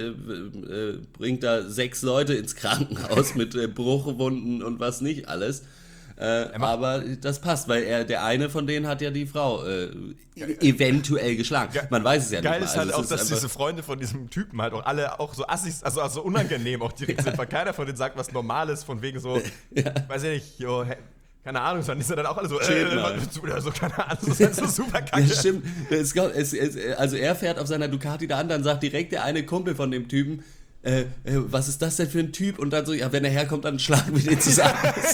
äh, äh, bringt da sechs Leute ins Krankenhaus mit äh, Bruchwunden und was nicht alles. Äh, aber das passt, weil er, der eine von denen hat ja die Frau äh, eventuell geschlagen. Man weiß es ja Geil nicht ist mal. halt Also auch, es dass ist einfach- diese Freunde von diesem Typen halt auch alle auch so assis, also, also unangenehm auch direkt sind, weil keiner von denen sagt was Normales, von wegen so, weiß ich nicht, jo, hä, keine Ahnung, dann ist er dann auch alle so, Chill äh, mal. was willst du wieder so, keine Ahnung, das ist halt so super kacke. Ja, stimmt. Es, kommt- es, es, also er fährt auf seiner Ducati da an, dann sagt direkt der eine Kumpel von dem Typen, äh, äh, was ist das denn für ein Typ? Und dann so, ja, wenn er herkommt, dann schlagen wir den zusammen.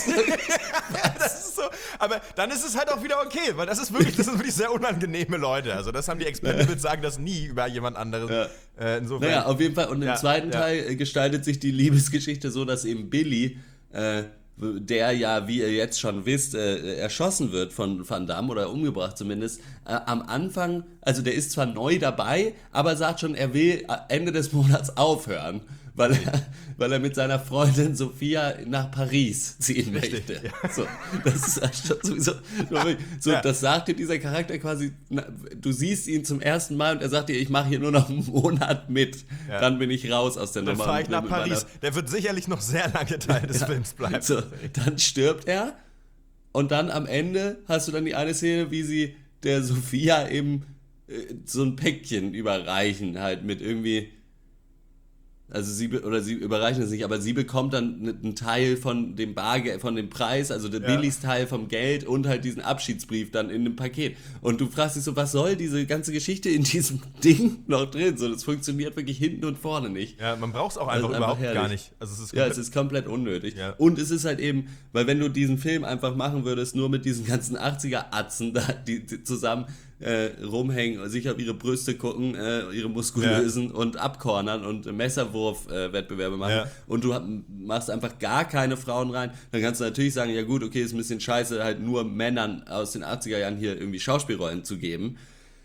Das ist so, aber dann ist es halt auch wieder okay, weil das ist wirklich, das sind wirklich sehr unangenehme Leute. Also das haben die Expendables, sagen das nie über jemand anderes. Ja. Äh, insofern. Naja, auf jeden Fall. Und im Ja, zweiten ja. Teil äh, gestaltet sich die Liebesgeschichte so, dass eben Billy, äh, der ja, wie ihr jetzt schon wisst, äh, erschossen wird von Van Damme oder umgebracht zumindest, äh, am Anfang, also der ist zwar neu dabei, aber sagt schon, er will Ende des Monats aufhören, weil er, weil er mit seiner Freundin Sophia nach Paris ziehen Richtig, möchte. ja. So, das ist halt sowieso, so, Ja. das sagt dir dieser Charakter quasi, na, du siehst ihn zum ersten Mal und er sagt dir, ich mache hier nur noch einen Monat mit, Ja. dann bin ich raus aus der Dann Nummer. fahre ich und nach bin mit meiner- Paris. Der wird sicherlich noch sehr lange Teil des Films bleiben. So, dann stirbt er und dann am Ende hast du dann die eine Szene, wie sie der Sophia eben äh, so ein Päckchen überreichen, halt mit irgendwie, also sie, be- oder sie überreichen es nicht, aber sie bekommt dann ne- einen Teil von dem Bargeld, von dem Preis, also der Ja. Billys Teil vom Geld und halt diesen Abschiedsbrief dann in dem Paket. Und du fragst dich so, was soll diese ganze Geschichte in diesem Ding noch drin? So, das funktioniert wirklich hinten und vorne nicht. Ja, man braucht es auch Das einfach ist einfach überhaupt herrlich. gar nicht. Also es ist Ja, komplett- es ist komplett unnötig. Ja. Und es ist halt eben, weil wenn du diesen Film einfach machen würdest, nur mit diesen ganzen achtziger-Atzen da, die, die zusammen äh, rumhängen, sich auf ihre Brüste gucken, äh, ihre muskulösen und abkornern und Messerwurf-Wettbewerbe machen Ja. und du hab, machst einfach gar keine Frauen rein, dann kannst du natürlich sagen, ja gut, okay, ist ein bisschen scheiße, halt nur Männern aus den achtziger Jahren hier irgendwie Schauspielrollen zu geben.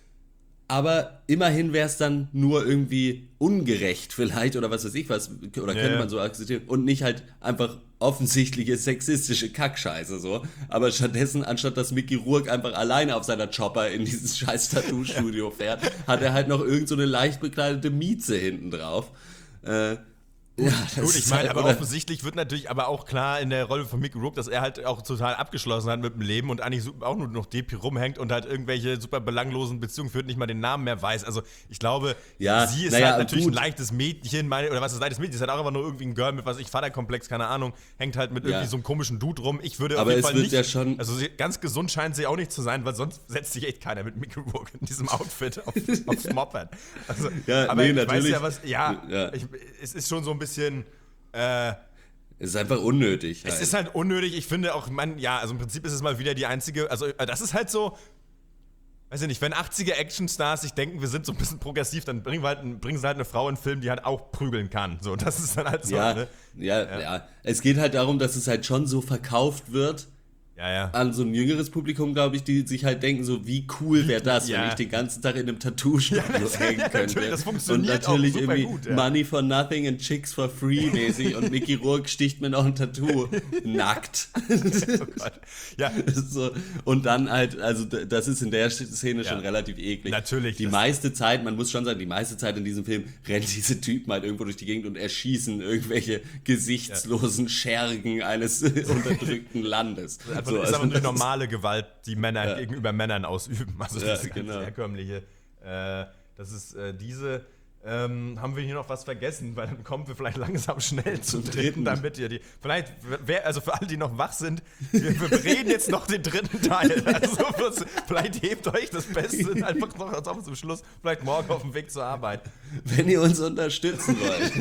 Aber immerhin wäre es dann nur irgendwie ungerecht vielleicht oder was weiß ich was, oder Ja, könnte ja. man so akzeptieren und nicht halt einfach offensichtliche sexistische Kackscheiße so. Aber stattdessen, anstatt dass Mickey Rourke einfach alleine auf seiner Chopper in dieses scheiß Tattoo-Studio fährt, hat er halt noch irgend so eine leicht bekleidete Mieze hinten drauf. Äh, ja, das Gut, ich ist meine, halt- aber oder- offensichtlich wird natürlich aber auch klar in der Rolle von Mickey Rourke, dass er halt auch total abgeschlossen hat mit dem Leben und eigentlich so- auch nur noch Depi rumhängt und halt irgendwelche super belanglosen Beziehungen führt, nicht mal den Namen mehr weiß. Also ich glaube, Ja, sie ist naja, halt natürlich gut. ein leichtes Mädchen, meine, oder was ist leichtes Mädchen? Sie ist halt auch einfach nur irgendwie ein Girl mit, was ich, Vaterkomplex, keine Ahnung, hängt halt mit irgendwie Ja. so einem komischen Dude rum. Ich würde Aber auf jeden es Fall wird nicht, ja schon- also sie, ganz gesund scheint sie auch nicht zu sein, weil sonst setzt sich echt keiner mit Mickey Rourke in diesem Outfit auf, aufs Moped. Also, Ja, aber nee, ich weiß natürlich. ja, was, ja, Ja. Ich, es ist schon so ein bisschen, äh, Es ist einfach unnötig. es halt. ist halt unnötig. Ich finde auch, man, ja, also im Prinzip ist es mal wieder die einzige, also äh, das ist halt so, weiß ich nicht, wenn achtziger Actionstars sich denken, wir sind so ein bisschen progressiv, dann bringen, wir halt, ein- bringen sie halt eine Frau in einen Film, die halt auch prügeln kann. So, das ist dann halt so, ja, ne? ja, ja, Es geht halt darum, dass es halt schon so verkauft wird Ja, ja. an so ein jüngeres Publikum, glaube ich, die sich halt denken, so wie cool wäre das, ja. wenn ich den ganzen Tag in einem Tattoo-Studio hängen könnte. natürlich, das funktioniert und natürlich auch super irgendwie gut, ja. Money for nothing and Chicks for free mäßig und Mickey Rourke sticht mir noch ein Tattoo nackt. Oh Gott. Ja, So, und dann halt, also d- das ist in der Szene Ja. schon relativ eklig. Natürlich, Die das- meiste Zeit, man muss schon sagen, die meiste Zeit in diesem Film rennen diese Typen halt irgendwo durch die Gegend und erschießen irgendwelche gesichtslosen Schergen eines unterdrückten Landes. also So, ist also aber nur das normale Gewalt, die Männer Ja. gegenüber Männern ausüben. Also Ja, das ist ganz genau. herkömmliche. Äh, das ist äh, diese. Ähm, haben wir hier noch was vergessen? Weil dann kommen wir vielleicht langsam schnell zum dritten, dritten. damit ihr die. Vielleicht, wer, also für alle, die noch wach sind, wir, wir reden jetzt noch den dritten Teil. Also was, vielleicht hebt euch das Beste einfach noch als auch zum Schluss, vielleicht morgen auf dem Weg zur Arbeit. Wenn ihr uns unterstützen wollt,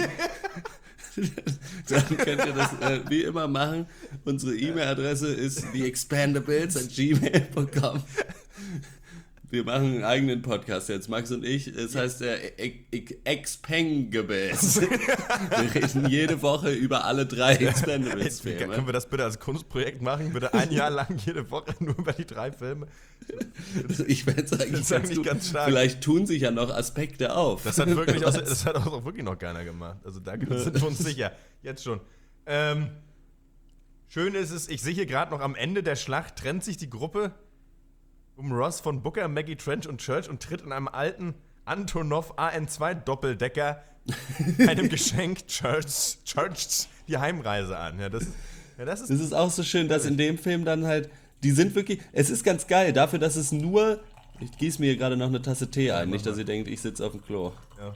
dann könnt ihr das äh, wie immer machen. Unsere E-Mail-Adresse ist theexpandables at gmail dot com. Wir machen einen eigenen Podcast jetzt, Max und ich. Es heißt äh, e- e- Expendables. Wir reden jede Woche über alle drei Können Expendables-Filme. wir das bitte als Kunstprojekt machen? Bitte ein Jahr lang jede Woche nur über die drei Filme? Ich fände es eigentlich, Das ist ganz, eigentlich gut. ganz stark. Vielleicht tun sich ja noch Aspekte auf. Das hat, wirklich auch, das hat auch wirklich noch keiner gemacht. Also da sind wir uns sicher. Jetzt schon. Ähm, schön ist es, ich sehe hier gerade noch am Ende der Schlacht trennt sich die Gruppe um Ross von Booker, Maggie Trench und Church und tritt in einem alten Antonov A N zwei Doppeldecker einem Geschenk Church, Church die Heimreise an. Ja, das, Ja, das ist, das ist auch so schön, dass in dem Film dann halt, die sind wirklich, es ist ganz geil, dafür, dass es nur, ich gieße mir hier gerade noch eine Tasse Tee ein, nicht, dass ihr denkt, ich sitze auf dem Klo. Ja.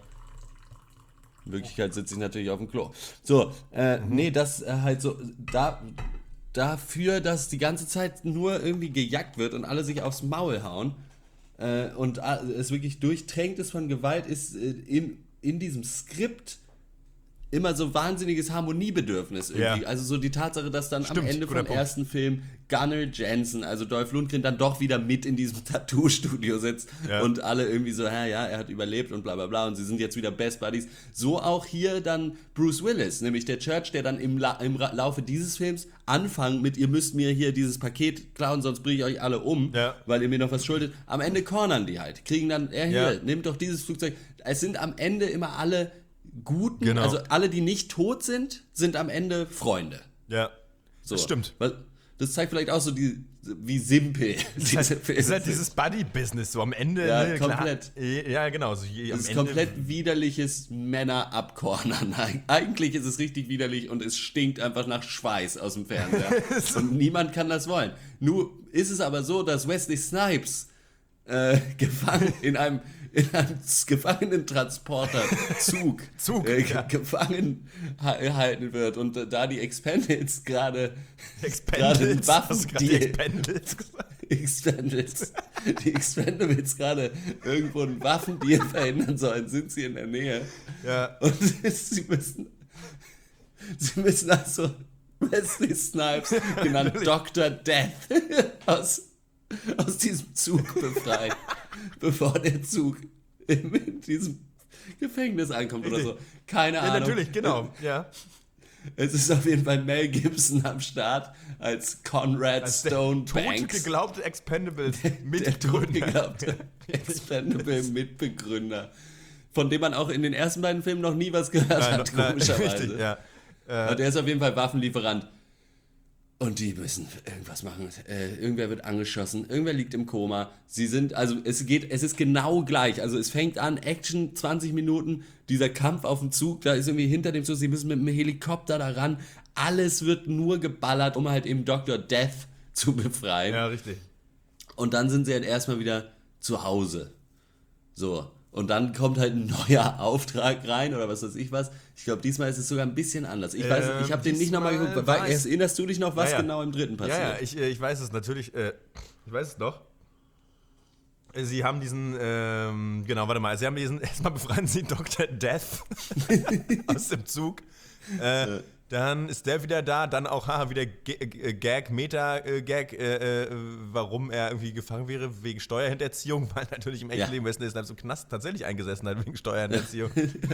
In Wirklichkeit sitze ich natürlich auf dem Klo. So, äh, mhm. nee, das äh, halt so, da, dafür, dass die ganze Zeit nur irgendwie gejagt wird und alle sich aufs Maul hauen äh, und äh, es wirklich durchtränkt ist von Gewalt, ist äh, in, in diesem Skript immer so wahnsinniges Harmoniebedürfnis irgendwie. Ja. Also so die Tatsache, dass dann Stimmt, am Ende vom Punkt. ersten Film Gunnar Jensen, also Dolph Lundgren, dann doch wieder mit in diesem Tattoo-Studio sitzt ja. und alle irgendwie so, ja, ja, er hat überlebt und bla bla bla und sie sind jetzt wieder Best Buddies. So auch hier dann Bruce Willis, nämlich der Church, der dann im, La- im Laufe dieses Films anfangen mit, ihr müsst mir hier dieses Paket klauen, sonst bringe ich euch alle um, ja. weil ihr mir noch was schuldet. Am Ende cornern die halt, kriegen dann, er hier, ja. nimmt doch dieses Flugzeug. Es sind am Ende immer alle Guten, genau. also alle, die nicht tot sind, sind am Ende Freunde. Ja, so. Das stimmt. Weil das zeigt vielleicht auch so die, wie simpel diese halt, Filme ist halt dieses Buddy-Business, so am Ende. Ja, ne, komplett. Klar, ja, genau. So je, am das ist Ende komplett widerliches Männer-Abkornern. Eigentlich ist es richtig widerlich und es stinkt einfach nach Schweiß aus dem Fernseher. Und niemand kann das wollen. Nur ist es aber so, dass Wesley Snipes äh, gefangen in einem in einem Gefangenentransporter-Zug Zug, äh, ja. gefangen gehalten wird und äh, da die Expendables gerade einen Waffendeal Expendables Expendables die Expendables gerade irgendwo einen Waffendeal verhindern sollen, sind sie in der Nähe. Ja. Und sie müssen sie müssen also Wesley Snipes, genannt Doktor Death, aus aus diesem Zug befreien, bevor der Zug in, in diesem Gefängnis ankommt oder so. Keine ja, Ahnung. Natürlich, genau. Ja. Es ist auf jeden Fall Mel Gibson am Start als Conrad als Stone der Banks. Der geglaubte Expendables Mitbegründer. Der geglaubte Expendable Mitbegründer. Von dem man auch in den ersten beiden Filmen noch nie was gehört nein, hat, nein, komischerweise. Richtig, ja. Äh, Aber der ist auf jeden Fall Waffenlieferant. Und die müssen irgendwas machen. Äh, irgendwer wird angeschossen, irgendwer liegt im Koma. Sie sind, also es geht, es ist genau gleich. Also es fängt an, Action, zwanzig Minuten, dieser Kampf auf dem Zug, da ist irgendwie hinter dem Zug, sie müssen mit dem Helikopter da ran. Alles wird nur geballert, um halt eben Doktor Death zu befreien. Ja, richtig. Und dann sind sie halt erstmal wieder zu Hause. So. Und dann kommt halt ein neuer Auftrag rein oder was weiß ich was. Ich glaube, diesmal ist es sogar ein bisschen anders. Ich weiß, ähm, ich habe den nicht nochmal geguckt. Weiß, erinnerst du dich noch, was ja, ja. genau im dritten passiert? Ja, ja, ich, ich weiß es natürlich. Äh, ich weiß es doch. Sie haben diesen, ähm, genau, warte mal. Sie haben diesen, erstmal befreien sie Doktor Death aus dem Zug. Äh, ja. Dann ist der wieder da, dann auch haha, wieder G- Gag, Meta-Gag, äh, äh, warum er irgendwie gefangen wäre wegen Steuerhinterziehung, weil natürlich im echten ja. Leben Wesley Snipes im Knast tatsächlich eingesessen hat wegen Steuerhinterziehung.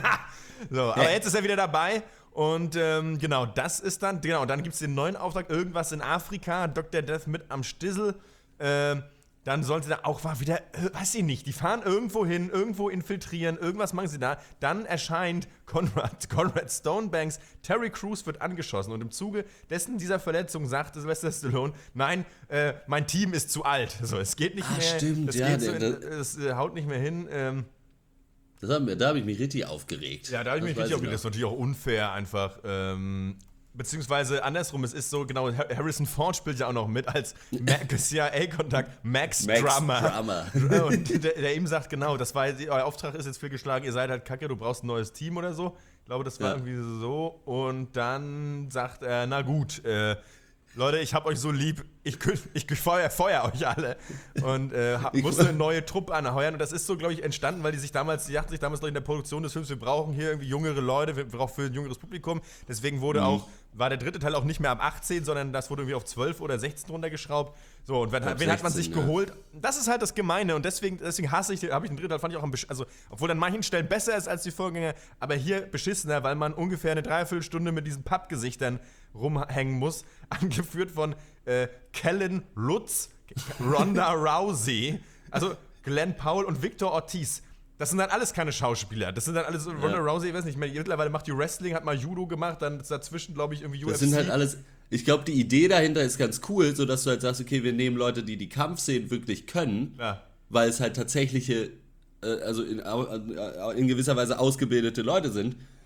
so, aber jetzt ist er wieder dabei und ähm, genau, das ist dann, genau, dann gibt es den neuen Auftrag, irgendwas in Afrika, Doktor Death mit am Stissel, ähm, dann sollen sie da auch mal wieder, äh, weiß ich nicht, die fahren irgendwo hin, irgendwo infiltrieren, irgendwas machen sie da. Dann erscheint Conrad, Conrad Stonebanks, Terry Crews wird angeschossen und im Zuge dessen dieser Verletzung sagte Sylvester Stallone, nein, äh, mein Team ist zu alt. So, es geht nicht ah, mehr. Stimmt, es ja. Geht der, so in, der, es äh, haut nicht mehr hin. Ähm, das haben wir, da habe ich mich richtig aufgeregt. Ja, da habe ich mich richtig aufgeregt. Das ist natürlich auch unfair einfach. Ähm, Beziehungsweise andersrum, es ist so, genau, Harrison Ford spielt ja auch noch mit als C I A-Kontakt Max, Max Drummer. Drummer. Und der, der ihm sagt, genau, das war, euer Auftrag ist jetzt fehlgeschlagen, ihr seid halt kacke, du brauchst ein neues Team oder so. Ich glaube, das war ja. irgendwie so. Und dann sagt er, na gut, äh, Leute, ich hab euch so lieb, ich, ich, ich feuer, feuer euch alle und äh, hab, musste eine neue Truppe anheuern und das ist so, glaube ich, entstanden, weil die sich damals, die dachten sich damals noch in der Produktion des Films, wir brauchen hier irgendwie jüngere Leute, wir brauchen für ein jüngeres Publikum, deswegen wurde mhm. auch, war der dritte Teil auch nicht mehr ab achtzehn, sondern das wurde irgendwie auf zwölf oder sechzehn runtergeschraubt. So, und wen, wen sechzehn, hat man sich ja. geholt? Das ist halt das Gemeine und deswegen, deswegen hasse ich, habe ich den dritten Teil, fand ich auch am, also, obwohl an manchen Stellen besser ist als die Vorgänger, aber hier beschissener, weil man ungefähr eine Dreiviertelstunde mit diesen Pappgesichtern rumhängen muss, angeführt von äh, Kellen Lutz, Ronda Rousey, also Glenn Powell und Victor Ortiz. Das sind dann alles keine Schauspieler. Das sind dann alles, ja. Ronda Rousey, ich weiß nicht mehr, mittlerweile macht die Wrestling, hat mal Judo gemacht, dann dazwischen, glaube ich, irgendwie U F C. Das sind halt alles, ich glaube, die Idee dahinter ist ganz cool, so dass du halt sagst, okay, wir nehmen Leute, die die Kampfszenen wirklich können, ja. weil es halt tatsächliche, äh, also in, in gewisser Weise ausgebildete Leute sind.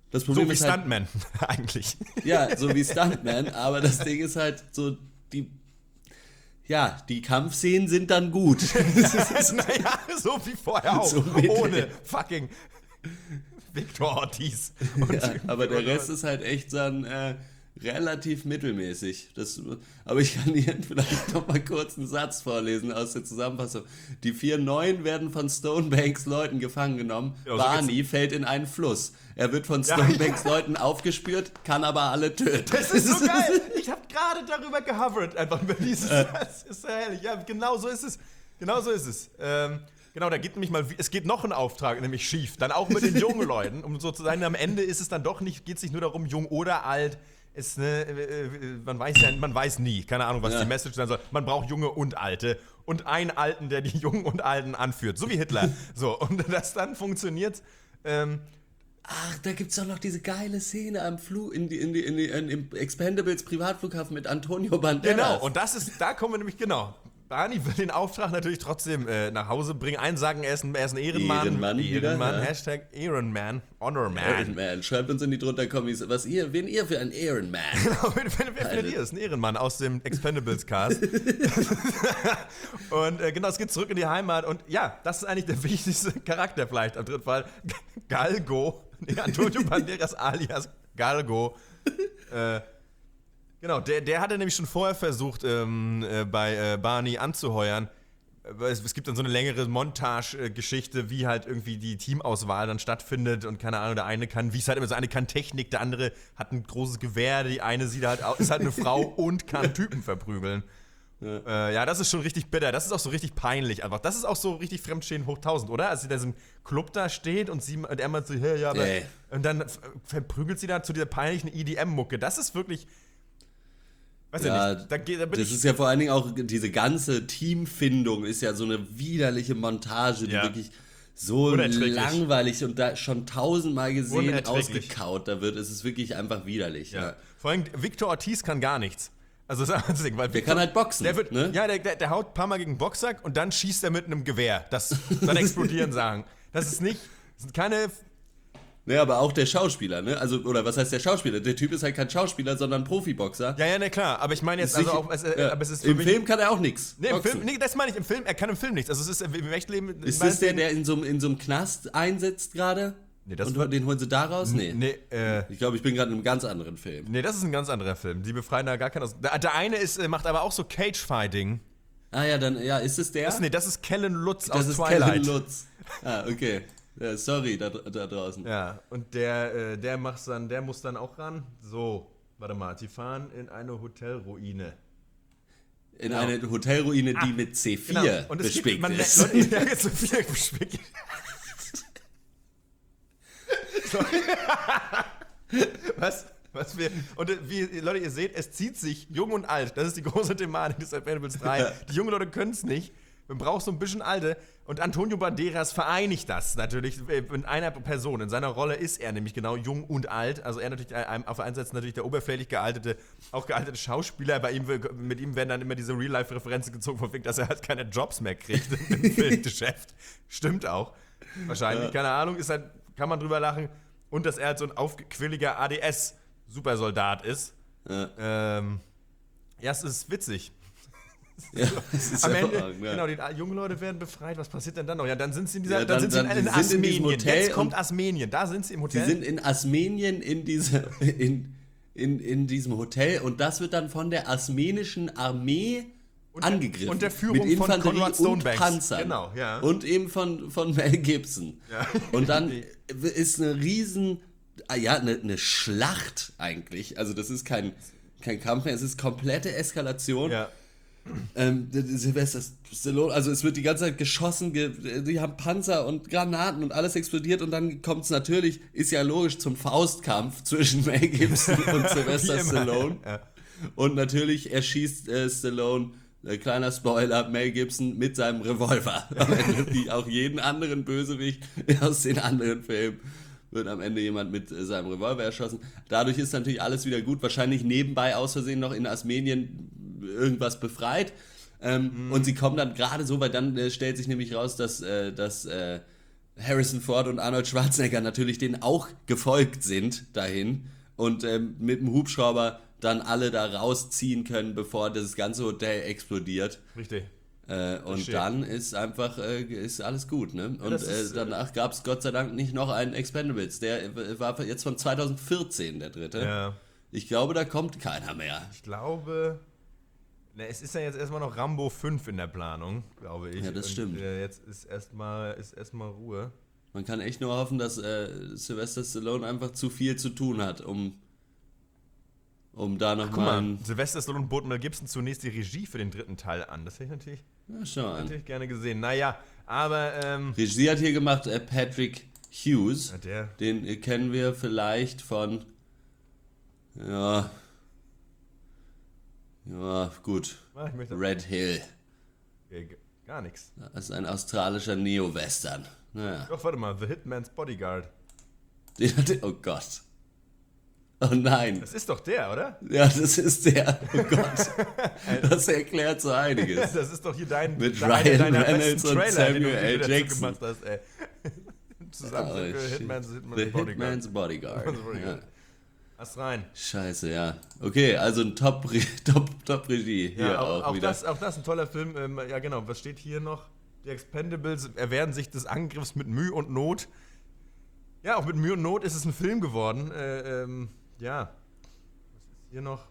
Das Problem So wie ist halt, Stuntman eigentlich. ja, so wie Stuntman, aber das Ding ist halt so, die, ja, die Kampfszenen sind dann gut. Naja, so wie vorher auch. So mittel. Ohne fucking Victor Ortiz. Und Ja, aber der Rest ist halt echt dann äh, relativ mittelmäßig. Das, aber ich kann hier vielleicht noch mal kurz einen Satz vorlesen aus der Zusammenfassung. Die vier Neuen werden von Stonebanks Leuten gefangen genommen. Ja, so Barney fällt in einen Fluss. Er wird von Ja, Stonebanks Leuten aufgespürt, kann aber alle töten. Das ist so geil. Ich habe gerade darüber gehovert, einfach über dieses. Das ist so herrlich. Ja, genau so ist es. Genau so ist es. Ähm, genau, da geht nämlich mal, es geht noch ein Auftrag, nämlich schief. Dann auch mit den jungen Leuten, um so zu sein. Am Ende ist es dann doch nicht, geht es nicht nur darum, jung oder alt. Ist ne, äh, man weiß ja, man weiß nie. Keine Ahnung, was Ja. die Message sein soll. Man braucht Junge und Alte und einen Alten, der die Jungen und Alten anführt, so wie Hitler. So und das dann funktioniert. Ähm, Ach, da gibt's doch noch diese geile Szene am Flug in die, in die, in die, in, im Expendables Privatflughafen mit Antonio Banderas. Genau, und das ist, da kommen wir nämlich, genau. Barney will den Auftrag natürlich trotzdem äh, nach Hause bringen. Einen sagen, er ist ein, er ist ein Ehrenmann. Ehrenmann wieder, Ehrenmann, ja. Hashtag Ehrenman, Honorman. Ehrenman. Schreibt uns in die drunter Kommis, was ihr, wen ihr für ein Ehrenman. Wer findet ihr? Das ist ein Ehrenmann aus dem Expendables-Cast. Und äh, genau, es geht zurück in die Heimat. Und ja, das ist eigentlich der wichtigste Charakter vielleicht am dritten Fall. Galgo. Nee, Antonio Banderas alias Galgo. Äh, Genau, der, der hatte nämlich schon vorher versucht, ähm, äh, bei äh, Barney anzuheuern. Es, es gibt dann so eine längere Montage-Geschichte, wie halt irgendwie die Teamauswahl dann stattfindet und keine Ahnung, der eine kann, wie es halt immer so, eine kann Technik, der andere hat ein großes Gewehr, die eine sieht halt aus, ist halt eine Frau und kann Typen verprügeln. Ja. Äh, ja, das ist schon richtig bitter. Das ist auch so richtig peinlich einfach. Das ist auch so richtig Fremdschäden hoch tausend, oder? Als sie da in diesem Club da steht und sie und er meint so, hey, ja, aber, Nee. und dann f- verprügelt sie da zu dieser peinlichen E D M-Mucke. Das ist wirklich. Weiß ja, Ja, nicht. Da, geht- da bin das ich. ist ja vor allen Dingen auch, diese ganze Teamfindung ist ja so eine widerliche Montage, die Ja. wirklich so Unerträglich. langweilig und da schon tausendmal gesehen Unerträglich. ausgekaut da wird. Es ist wirklich einfach widerlich. ja. Ja. Vor allem, Victor Ortiz kann gar nichts. Also, das ist das Ding, weil Der Victor, kann halt boxen, Der wird, ne? Ja, der, der, der haut ein paar Mal gegen den Boxsack und dann schießt er mit einem Gewehr. Das dann explodieren sagen. Das ist nicht. Das sind keine. Ne, aber auch der Schauspieler, ne? Also, oder was heißt der Schauspieler? Der Typ ist halt kein Schauspieler, sondern Profiboxer. Ja, ja, ne, klar. Aber ich meine jetzt, also auch. Es, äh, Ja. aber es ist für Im mich, Film kann er auch nichts. Nee, im Film, nee, das meine ich im Film. Er kann im Film nichts. Also, es ist im echten Leben. Ist das der, der in so, einem- in so einem Knast einsetzt gerade? Nee, das Und war- den holen sie da raus? Nee. Nee, äh. Ich glaube, ich bin gerade in einem ganz anderen Film. Nee, das ist ein ganz anderer Film. Die befreien da gar keinen aus. Der, der eine ist, äh, macht aber auch so Cage-Fighting. Ah ja, dann, ja, ist es der? Das, nee, das ist Kellen Lutz das aus ist Twilight. Kevin Lutz. Ah, okay. Ja, sorry, da, da draußen. Ja, und der, äh, der macht's dann, der muss dann auch ran. So, warte mal, die fahren in eine Hotelruine. In Genau. eine Hotelruine, die mit C vier Genau. Und es bespickt gibt, man, ist. Leute, ja, jetzt so viel bespickt. So. Was? Was wir, und äh, wie, Leute, ihr seht, es zieht sich jung und alt. Das ist die große Thematik des Expendables drei. Ja. Die jungen Leute können es nicht. Man braucht so ein bisschen Alte. Und Antonio Banderas vereinigt das natürlich in einer Person. In seiner Rolle ist er nämlich genau jung und alt. Also er natürlich äh, auf der einen Seite natürlich der oberflächlich gealtete, auch gealtete Schauspieler. Bei ihm, mit ihm werden dann immer diese Real-Life-Referenzen gezogen, von wegen, dass er halt keine Jobs mehr kriegt im Filmgeschäft. Stimmt auch. Wahrscheinlich, Ja. keine Ahnung, ist halt, kann man drüber lachen. Und dass er halt so ein aufquilliger A D S-Supersoldat ist. Ja, Ähm, ja, es ist witzig. ja, das ist Am ja Ende, verrückt, ja. genau, die jungen Leute werden befreit. Was passiert denn dann noch? Ja, dann sind sie in dieser, Ja, dann, dann- sind sie dann- in, die in sind in diesem Asmenien. Hotel Jetzt kommt und- Asmenien. Da sind sie im Sie Hotel. sind in Asmenien in, diese, in, in, in diesem Hotel und das wird dann von der asmenischen Armee Und der- angegriffen. und der Führung mit von Infanterie Conrad und Stonebanks. Panzern. Genau, ja. Und eben von, von Mel Gibson. Ja. Und dann ist eine riesen, ah ja, eine, eine Schlacht eigentlich. Also das ist kein, kein Kampf mehr, es ist komplette Eskalation. Ja. Ähm, Sylvester Stallone, also es wird die ganze Zeit geschossen, ge die haben Panzer und Granaten und alles explodiert und dann kommt es natürlich, ist ja logisch, zum Faustkampf zwischen Mel Gibson und Sylvester Wie immer. Stallone. Ja. Und natürlich erschießt äh, Stallone, äh, kleiner Spoiler, Mel Gibson mit seinem Revolver. Am Ende, wie auch jeden anderen Bösewicht aus den anderen Filmen, wird am Ende jemand mit äh, seinem Revolver erschossen. Dadurch ist natürlich alles wieder gut. Wahrscheinlich nebenbei aus Versehen noch in Asmenien irgendwas befreit. Ähm, Mhm. Und sie kommen dann gerade so, weil dann äh, stellt sich nämlich raus, dass, äh, dass äh, Harrison Ford und Arnold Schwarzenegger natürlich denen auch gefolgt sind dahin und ähm, mit dem Hubschrauber dann alle da rausziehen können, bevor das ganze Hotel explodiert. Richtig. Äh, und steht. dann ist einfach äh, ist alles gut, ne? Und das äh, ist, danach gab es Gott sei Dank nicht noch einen Expendables. Der äh, war jetzt von zwanzig vierzehn, der dritte. Ja. Ich glaube, da kommt keiner mehr. Ich glaube, ne, es ist ja jetzt erstmal noch Rambo fünf in der Planung, glaube ich. Ja, das Und, stimmt. Äh, jetzt ist erstmal ist erstmal Ruhe. Man kann echt nur hoffen, dass äh, Sylvester Stallone einfach zu viel zu tun hat, um, um da Guck nochmal... mal, Sylvester Stallone bot Mel Gibson zunächst die Regie für den dritten Teil an. Das hätte ich natürlich, Ja, schau an. natürlich gerne gesehen. Naja, aber ähm, Regie hat hier gemacht äh, Patrick Hughes. ja, der, Den äh, kennen wir vielleicht von... Ja... Ja, gut. ah, ich möchte Red Hill. äh, gar nichts. Das ist ein australischer Neo-Western. Naja. Doch, warte mal, The Hitman's Bodyguard. Den hat- Oh Gott. Oh nein. Das ist doch der, oder? Ja, das ist der. Oh Gott. Das erklärt so einiges. Das ist doch hier dein Mit deiner- Ryan deiner Reynolds besten und Trailer, den du Samuel L. dazu Jackson. gemacht hast, ey. Zusammen Oh, für shit. Hitman's, Hitman's The Bodyguard. Hitman's Bodyguard. Hitman's Bodyguard. Ja. Hast rein. Scheiße, ja. Okay, also ein Top, Top, Top Regie hier Ja, auch, auch, auch, wieder. das, auch das ein toller Film. Ähm, ja, genau. Was steht hier noch? Die Expendables erwehren sich des Angriffs mit Mühe und Not. Ja, auch mit Mühe und Not ist es ein Film geworden. Äh, ähm, ja. Was ist hier noch?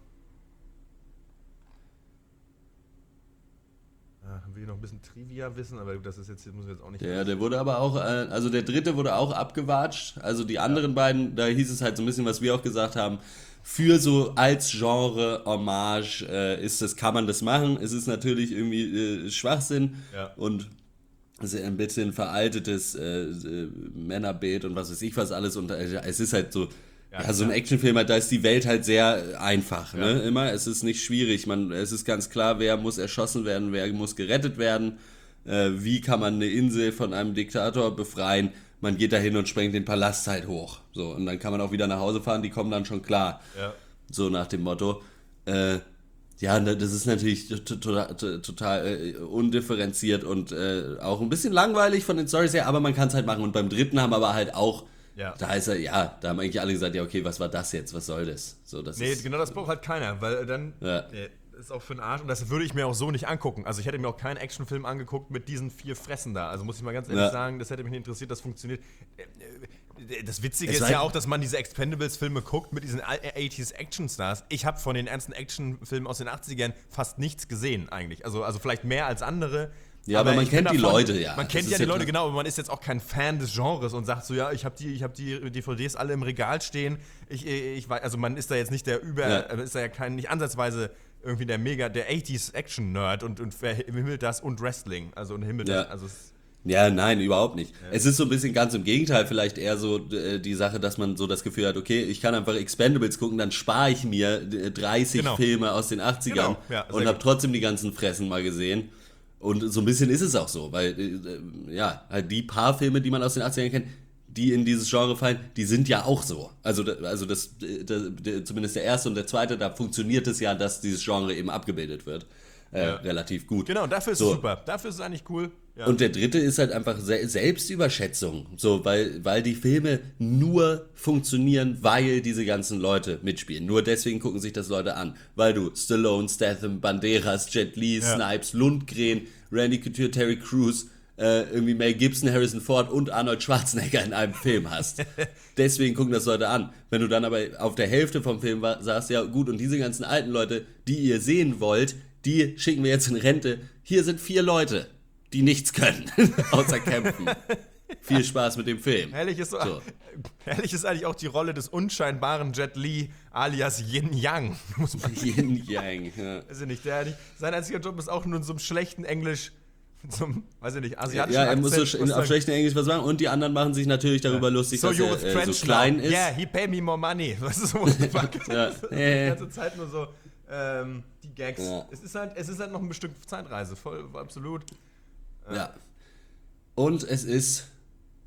Ja, haben wir hier noch ein bisschen Trivia-Wissen, aber das ist jetzt, das muss ich jetzt auch nicht. Der, der wurde aber auch, äh, also der dritte wurde auch abgewatscht. Also die anderen beiden, da hieß es halt so ein bisschen, was wir auch gesagt haben, für so als Genre Hommage äh, ist das, kann man das machen. Es ist natürlich irgendwie äh, Schwachsinn Ja. und es ist ein bisschen veraltetes äh, äh, Männerbild und was weiß ich was alles. Und äh, es ist halt so, Ja, ja, so ein klar. Actionfilm, halt, da ist die Welt halt sehr einfach, Ja. ne? Immer, es ist nicht schwierig. Man, es ist ganz klar, wer muss erschossen werden, wer muss gerettet werden. Äh, wie kann man eine Insel von einem Diktator befreien? Man geht da hin und sprengt den Palast halt hoch. So, und dann kann man auch wieder nach Hause fahren, die kommen dann schon klar. Ja. So nach dem Motto. Äh, ja, ne, das ist natürlich to- to- to- total äh, undifferenziert und äh, auch ein bisschen langweilig von den Storys her, aber man kann es halt machen. Und beim dritten haben aber halt auch, Ja. da ist er, ja, da haben eigentlich alle gesagt, ja, okay, was war das jetzt? Was soll das? So, das Nee, ist, genau das braucht halt keiner, weil dann Ja. nee, das ist auch für den Arsch und das würde ich mir auch so nicht angucken. Also ich hätte mir auch keinen Actionfilm angeguckt mit diesen vier Fressen da. Also muss ich mal ganz ehrlich Ja. sagen, das hätte mich nicht interessiert, das funktioniert. Äh, äh, Das Witzige Es ist war- ja auch, dass man diese Expendables-Filme guckt mit diesen achtziger Actionstars. Ich habe von den ernsten Actionfilmen aus den achtzigern fast nichts gesehen eigentlich. Also, also vielleicht mehr als andere. Ja, aber man ich bin kennt die Leute, ja. Man Das kennt ist ja die ja Leute, klar. genau, aber man ist jetzt auch kein Fan des Genres und sagt so, ja, ich habe die, ich hab die D V Ds alle im Regal stehen. Ich, ich weiß, also man ist da jetzt nicht der über, Ja. äh, ist da ja kein, nicht ansatzweise irgendwie der mega, der achtziger Action-Nerd und, und verhimmelt das und Wrestling. Also und himmelt Ja. das. Also es, Ja, nein, überhaupt nicht. Es ist so ein bisschen ganz im Gegenteil, vielleicht eher so äh, die Sache, dass man so das Gefühl hat, okay, ich kann einfach Expendables gucken, dann spare ich mir äh, dreißig Genau. Filme aus den achtzigern Genau, ja, sehr und habe gut. trotzdem die ganzen Fressen mal gesehen. Und so ein bisschen ist es auch so, weil, äh, ja, halt die paar Filme, die man aus den achtzigern kennt, die in dieses Genre fallen, die sind ja auch so. Also, da- also das, das, der, zumindest der erste und der zweite, da funktioniert es ja, dass dieses Genre eben abgebildet wird. Äh, Ja. Relativ gut. genau, dafür ist So. es super. Dafür ist es eigentlich cool. Ja. Und der dritte ist halt einfach Se Selbstüberschätzung, so, weil, weil die Filme nur funktionieren, weil diese ganzen Leute mitspielen. Nur deswegen gucken sich das Leute an, weil du Stallone, Statham, Banderas, Jet Li, Ja. Snipes, Lundgren, Randy Couture, Terry Crews, äh, irgendwie Mel Gibson, Harrison Ford und Arnold Schwarzenegger in einem Film hast. Deswegen gucken das Leute an. Wenn du dann aber auf der Hälfte vom Film war, sagst, ja gut, und diese ganzen alten Leute, die ihr sehen wollt, die schicken wir jetzt in Rente. Hier sind vier Leute, die nichts können, außer kämpfen. Viel Spaß mit dem Film. Herrlich ist, so, So. herrlich ist eigentlich auch die Rolle des unscheinbaren Jet Li alias Yin Yang. Muss man Yin Yang. Ja. weiß ich nicht, der nicht. Sein einziger Job ist auch nur in so einem schlechten Englisch, so einem, weiß ich nicht, asiatischen Ja, er muss so Akzent, sch- muss auf sagen, schlechtem Englisch was machen und die anderen machen sich natürlich darüber lustig, so dass you're with er äh, French so klein now. ist. Yeah, he pay me more money. Was ist so, what the fuck? Ja. Das ist die ganze Zeit nur so ähm, die Gags. Ja. Es, ist halt, es ist halt noch ein Stück Zeitreise, voll, absolut. Ja. Und es ist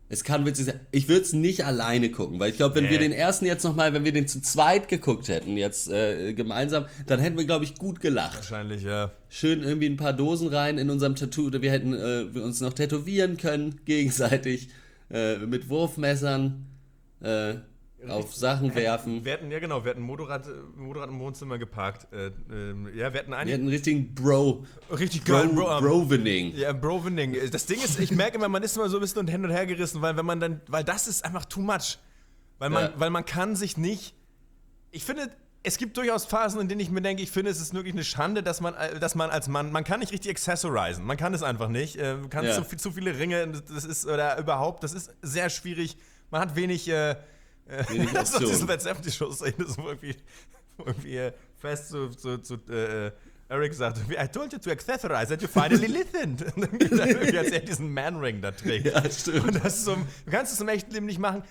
Es kann witzig sein. Ich würde es nicht alleine gucken, weil ich glaube, wenn Nee. wir den ersten jetzt nochmal, wenn wir den zu zweit geguckt hätten, jetzt äh, gemeinsam, dann hätten wir, glaube ich, gut gelacht. Wahrscheinlich, ja. Schön irgendwie ein paar Dosen rein in unserem Tattoo, oder wir hätten äh, wir uns noch tätowieren können, gegenseitig, äh, mit Wurfmessern, äh, auf Sachen werfen. Wir hatten, ja genau, wir hatten ein Motorrad, Motorrad im Wohnzimmer geparkt. Äh, ähm, ja, wir hatten Wir einen. hätten einen richtigen Bro, Richtig Bro, geilen Bro. Brovening. Ja, Brovening. Das Ding ist, ich merke immer, man ist immer so ein bisschen hin und her gerissen, weil wenn man dann, weil das ist einfach too much. Weil man, Ja. weil man kann sich nicht. Ich finde, es gibt durchaus Phasen, in denen ich mir denke, ich finde, es ist wirklich eine Schande, dass man, dass man als Mann, man kann nicht richtig accessorisen. Man kann es einfach nicht. Äh, Man kann Ja. zu, viel, zu viele Ringe, das ist, oder überhaupt, das ist sehr schwierig. Man hat wenig, äh, Wenig das ist doch diese Optionen. Led Zeppelin-Show-Szene, so irgendwie, irgendwie äh, fest zu, zu, zu äh, Eric sagt, I told you to accessorize and you finally listened. Und dann geht er irgendwie, als er diesen Man-Ring da trägt. Ja, stimmt. Und das ist so, du kannst es im echten Leben nicht machen.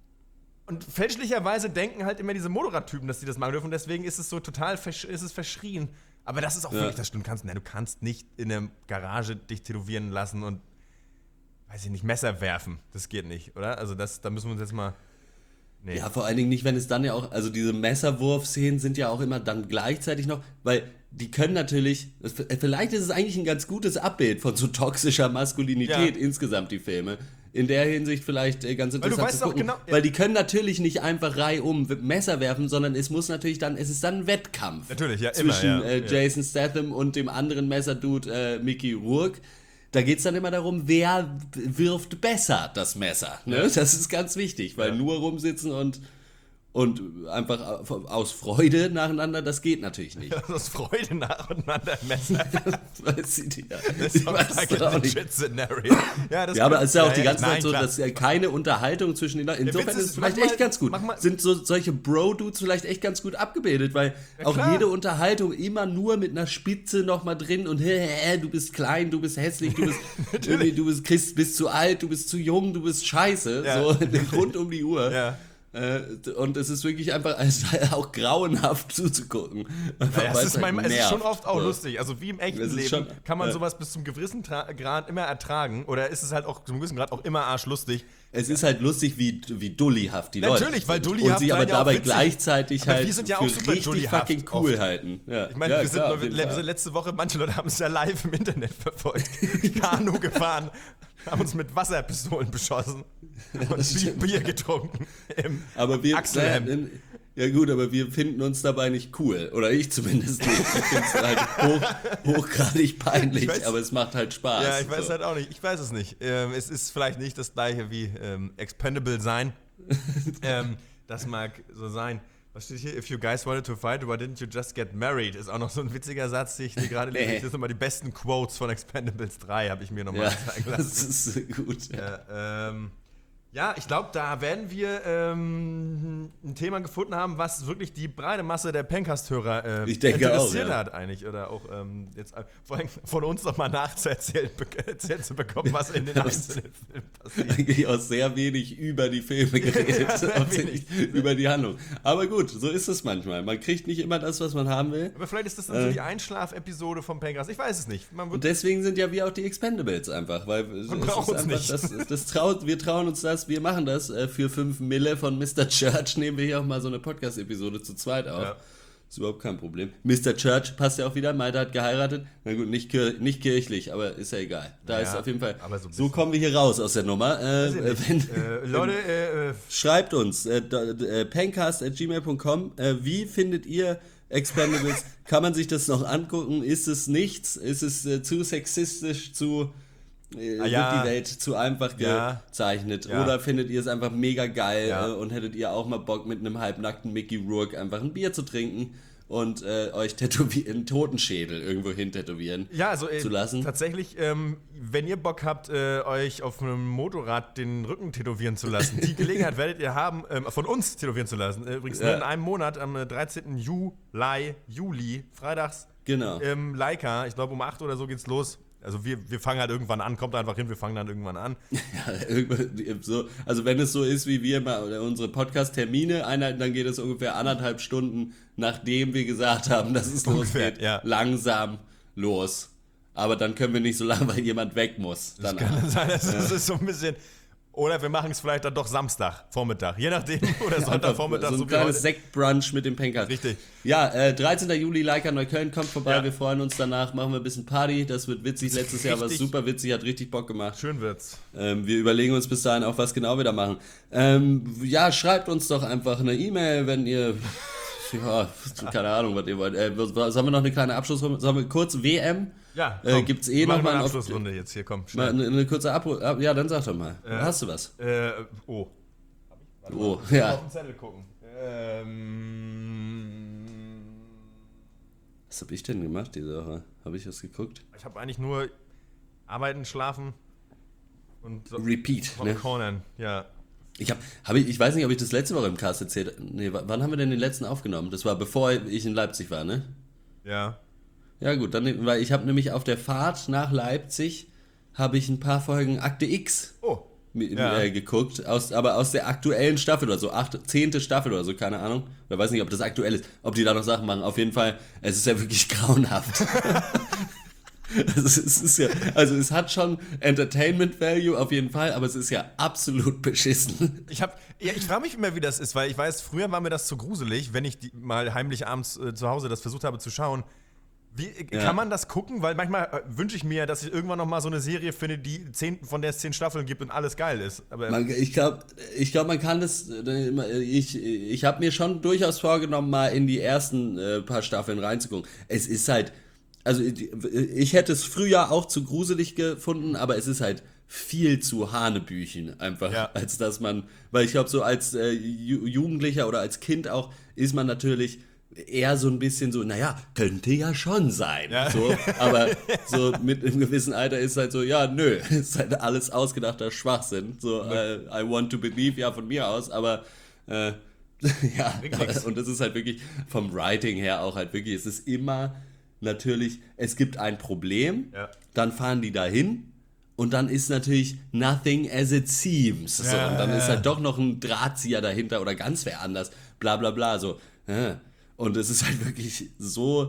Und fälschlicherweise denken halt immer diese Motorradtypen, dass sie das machen dürfen. Und deswegen ist es so total, versch- ist es verschrien. Aber das ist auch Ja. wirklich das Stimmt. Kannst, nein, du kannst nicht in der Garage dich tätowieren lassen und, weiß ich nicht, Messer werfen. Das geht nicht, oder? Also das, da müssen wir uns jetzt mal... Nee. Ja, vor allen Dingen nicht, wenn es dann ja auch, also diese Messerwurf-Szenen sind ja auch immer dann gleichzeitig noch, weil die können natürlich, vielleicht ist es eigentlich ein ganz gutes Abbild von so toxischer Maskulinität Ja. insgesamt, die Filme. In der Hinsicht vielleicht äh, ganz Weil du interessant weißt zu auch gucken, genau- weil die können natürlich nicht einfach reihum Messer werfen, sondern es muss natürlich dann, es ist dann ein Wettkampf. Natürlich, ja, zwischen immer, ja, äh, ja. Jason Statham und dem anderen Messerdude äh, Mickey Rourke. Da geht es dann immer darum, wer wirft besser das Messer. Ne? Ja. Das ist ganz wichtig, weil Ja. nur rumsitzen und, und einfach aus Freude nacheinander, das geht natürlich nicht. Aus Freude nacheinander Messer. Weiß ich nicht. Das Ich ist auch weiß like es a auch nicht. legit scenario. Ja, das Ja, aber es ist ja auch die ja, ganze nein, Zeit so, klar. dass ja keine Unterhaltung zwischen den Leuten. Insofern Witz ist ist, es vielleicht mach mal- echt ganz gut. mach mal- Sind so solche Bro-Dudes vielleicht echt ganz gut abgebildet, weil auch klar. jede Unterhaltung immer nur mit einer Spitze nochmal drin und hä, hä, du bist klein, du bist hässlich, du bist irgendwie, du bist, Christ, bist zu alt, du bist zu jung, du bist scheiße. Ja. So rund um die Uhr. Ja. Äh, Und es ist wirklich einfach es ist auch grauenhaft zuzugucken. Einfach, Ja, weil es, ist halt mein, es ist schon nervt. oft auch So. lustig. Also wie im echten Es ist Leben schon- kann man ja. sowas bis zum gewissen Tra- Grad immer ertragen. Oder ist es halt auch zum gewissen Grad auch immer arschlustig. Es ist halt lustig, wie, wie dullyhaft die Leute Natürlich, weil sind. dullyhaft Und sie sein aber ja auch dabei witzig. gleichzeitig Aber halt wir sind ja auch für super richtig dullyhaft fucking cool oft. halten. Ja. Ich meine, ja, wir, sind klar, noch- auf jeden wir Fall. sind letzte Woche, manche Leute haben es ja live im Internet verfolgt. Kanu gefahren, haben uns mit Wasserpistolen beschossen und Bier, Bier getrunken im Aber wir, Achselhemd. äh, ja gut, aber wir finden uns dabei nicht cool. Oder ich zumindest nicht. Ich finde es halt hoch, hochgradig peinlich, Ich weiß- aber es macht halt Spaß. Ja, ich weiß so. halt auch nicht. Ich weiß es nicht. Ähm, es ist vielleicht nicht das gleiche wie ähm, Expendable sein. ähm, das mag so sein. Was steht hier? If you guys wanted to fight, why didn't you just get married? Ist auch noch so ein witziger Satz, den ich hier gerade lese. Nee. Das sind nochmal die besten Quotes von Expendables drei, habe ich mir nochmal Ja, zeigen das lassen. ist äh, gut. Ja. Ja, ähm, ja, ich glaube, da werden wir ähm, ein Thema gefunden haben, was wirklich die breite Masse der Pencast-Hörer äh, Ich denke interessiert auch, ja. hat eigentlich. Oder auch ähm, jetzt äh, vor allem von uns nochmal nachzuerzählen, be- erzählt zu bekommen, was in den einzelnen Filmen passiert. Eigentlich auch sehr wenig über die Filme geredet, Ja, sehr hauptsächlich über die Handlung. Aber gut, so ist es manchmal. Man kriegt nicht immer das, was man haben will. Aber vielleicht ist das dann so die Einschlaf-Episode vom Pencast. Ich weiß es nicht. Man Und wird deswegen sind ja wir auch die Expendables einfach, weil es Man ist braucht uns einfach, nicht. Das, das traut, wir trauen uns das, wir machen das äh, für fünf Mille von Mister Church, nehmen wir hier auch mal so eine Podcast-Episode zu zweit auf. Ja. Ist überhaupt kein Problem. Mister Church passt ja auch wieder, Malte hat geheiratet, na gut, nicht, kir nicht kirchlich, aber ist ja egal. Da Naja, ist auf jeden Fall, aber so ein so bisschen. kommen wir hier raus aus der Nummer. Äh, Weiß ich äh, nicht. wenn, äh, Leute, äh, äh, Schreibt uns, äh, äh, pencast at gmail punkt com, äh, wie findet ihr Expendables? Kann man sich das noch angucken? Ist es nichts? Ist es äh, zu sexistisch, zu äh, Ah, ja. wird die Welt zu einfach Ja. gezeichnet? Ja. Oder findet ihr es einfach mega geil Ja. äh, und hättet ihr auch mal Bock mit einem halbnackten Mickey Rourke einfach ein Bier zu trinken und äh, euch tätowieren, einen Totenschädel irgendwo hin tätowieren Ja, also äh, zu lassen? tatsächlich, ähm, wenn ihr Bock habt, äh, euch auf einem Motorrad den Rücken tätowieren zu lassen, die Gelegenheit werdet ihr haben, ähm, von uns tätowieren zu lassen. Äh, übrigens Ja. nur in einem Monat, am äh, dreizehnten Juli, Juli, freitags, Genau. im Leica, ich glaube um acht oder so geht's los. Also wir, wir fangen halt irgendwann an, kommt einfach hin, wir fangen dann irgendwann an. Ja, irgendwann so, also wenn es so ist, wie wir mal unsere Podcast-Termine einhalten, dann geht es ungefähr anderthalb Stunden, nachdem wir gesagt haben, dass es Ungefähr, losgeht, ja. langsam los. Aber dann können wir nicht so lange, weil jemand weg muss. Das Danach. kann sein, das, das ist so ein bisschen. Oder wir machen es vielleicht dann doch Samstag, Vormittag. Je nachdem. Oder Sonntagvormittag. So ein so kleines Sektbrunch mit dem Pencast. Richtig. Ja, äh, dreizehnten Juli, Leica Neukölln, kommt vorbei. Ja. Wir freuen uns danach, machen wir ein bisschen Party. Das wird witzig. Das Letztes Jahr war es richtig- super witzig, hat richtig Bock gemacht. Schön wird's. Ähm, wir überlegen uns bis dahin auch, was genau wir da machen. Ähm, ja, schreibt uns doch einfach eine E-Mail, wenn ihr... Ja, keine Ahnung, was ihr wollt. Äh, sollen wir noch eine kleine Abschlussrunde? Sollen wir kurz W M? Ja, Äh, gibt's eh wir machen noch mal eine einen Abschlussrunde jetzt hier, komm, Mal schnell. eine, eine kurze Abru... Ab, ja, dann sag doch mal. Hast du was? Äh, oh. Oh, Auf ja. den Zettel gucken. Ähm, Was habe ich denn gemacht diese Woche? Habe ich was geguckt? ich habe eigentlich nur arbeiten, schlafen und so Repeat, ne? Cornern, ja. Ich habe, hab ich, ich weiß nicht, ob ich das letzte Woche im Cast erzählt. Nee, w- wann haben wir denn den letzten aufgenommen? Das war bevor ich in Leipzig war, ne? Ja. Ja gut, dann, weil ich habe nämlich auf der Fahrt nach Leipzig habe ich ein paar Folgen Akte X Oh. mi- Ja. äh, geguckt, aus, aber aus der aktuellen Staffel oder so, achte, zehnte Staffel oder so, keine Ahnung. Oder weiß nicht, ob das aktuell ist, ob die da noch Sachen machen. Auf jeden Fall, es ist ja wirklich grauenhaft. Also es ist ja, also es hat schon Entertainment Value auf jeden Fall, aber es ist ja absolut beschissen. Ich hab, ja, ich frage mich immer, wie das ist, weil ich weiß, früher war mir das zu gruselig, wenn ich die, mal heimlich abends äh, zu Hause das versucht habe zu schauen. Wie äh, Ja. kann man das gucken? Weil manchmal äh, wünsche ich mir, dass ich irgendwann noch mal so eine Serie finde, die zehn, von der es zehn Staffeln gibt und alles geil ist. Aber Man, ich glaube, ich glaub, man kann das. äh, Ich, ich habe mir schon durchaus vorgenommen, mal in die ersten äh, paar Staffeln reinzugucken. Es ist halt. Also, ich hätte es früher auch zu gruselig gefunden, aber es ist halt viel zu Hanebüchen einfach, Ja. als dass man. Weil ich glaube, so als äh, Ju- Jugendlicher oder als Kind auch ist man natürlich eher so ein bisschen so, naja, könnte ja schon sein. Ja. So, aber so mit einem gewissen Alter ist halt so, ja, nö, ist halt alles ausgedachter Schwachsinn. So, äh, I want to believe, ja, von mir aus, aber äh, ja, Bringt nix. und das ist halt wirklich vom Writing her auch halt wirklich, es ist immer natürlich, es gibt ein Problem, Ja. dann fahren die dahin. Und dann ist natürlich nothing as it seems. So, Ja, und dann ja, ist ja. halt doch noch ein Drahtzieher dahinter oder ganz wer anders. Bla bla bla. So. äh. Und es ist halt wirklich so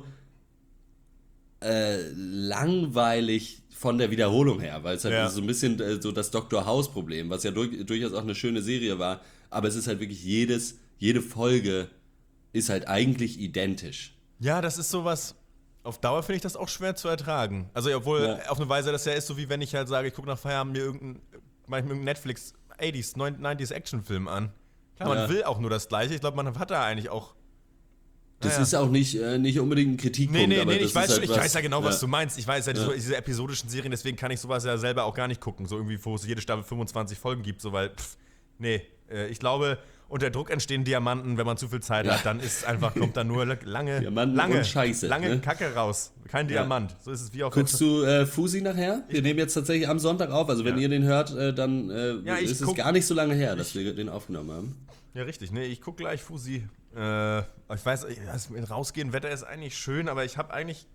äh, langweilig von der Wiederholung her, weil es halt Ja. so ein bisschen äh, so das Doktor House-Problem, was ja durch, durchaus auch eine schöne Serie war, aber es ist halt wirklich jedes, jede Folge ist halt eigentlich identisch. ja, das ist sowas. Auf Dauer finde ich das auch schwer zu ertragen. Also, obwohl Ja. auf eine Weise das ja ist, so wie wenn ich halt sage, ich gucke nach Feierabend mir irgendeinen mach ich mir irgendeinen Netflix achtziger, neunziger Actionfilm an. Klar, man Ja. will auch nur das Gleiche. Ich glaube, man hat da eigentlich auch. Das Naja. ist auch nicht, äh, nicht unbedingt ein Kritikpunkt. Nee, nee, aber nee, das ich weiß ist halt schon, ich was, weiß ja genau, was ja. du meinst. Ich weiß ja, Ja. so, diese episodischen Serien, deswegen kann ich sowas ja selber auch gar nicht gucken. So irgendwie, wo es jede Staffel fünfundzwanzig Folgen gibt, so weil, pff, nee, äh, ich glaube, unter Druck entstehen Diamanten, wenn man zu viel Zeit Ja. hat, dann ist einfach, kommt da nur lange, Diamanten lange, und Scheiße, lange ne? Kacke raus. Kein Ja. Diamant. So ist es wie auf Guckst du äh, Fusi nachher? Wir nehmen jetzt tatsächlich am Sonntag auf. Also wenn Ja. ihr den hört, äh, dann äh, Ja, ich ist es guck- gar nicht so lange her, dass wir den aufgenommen haben. Ja, richtig. Nee, ich gucke gleich Fusi. Äh, ich weiß, ich- das mit rausgehen, Wetter ist eigentlich schön, aber ich habe eigentlich.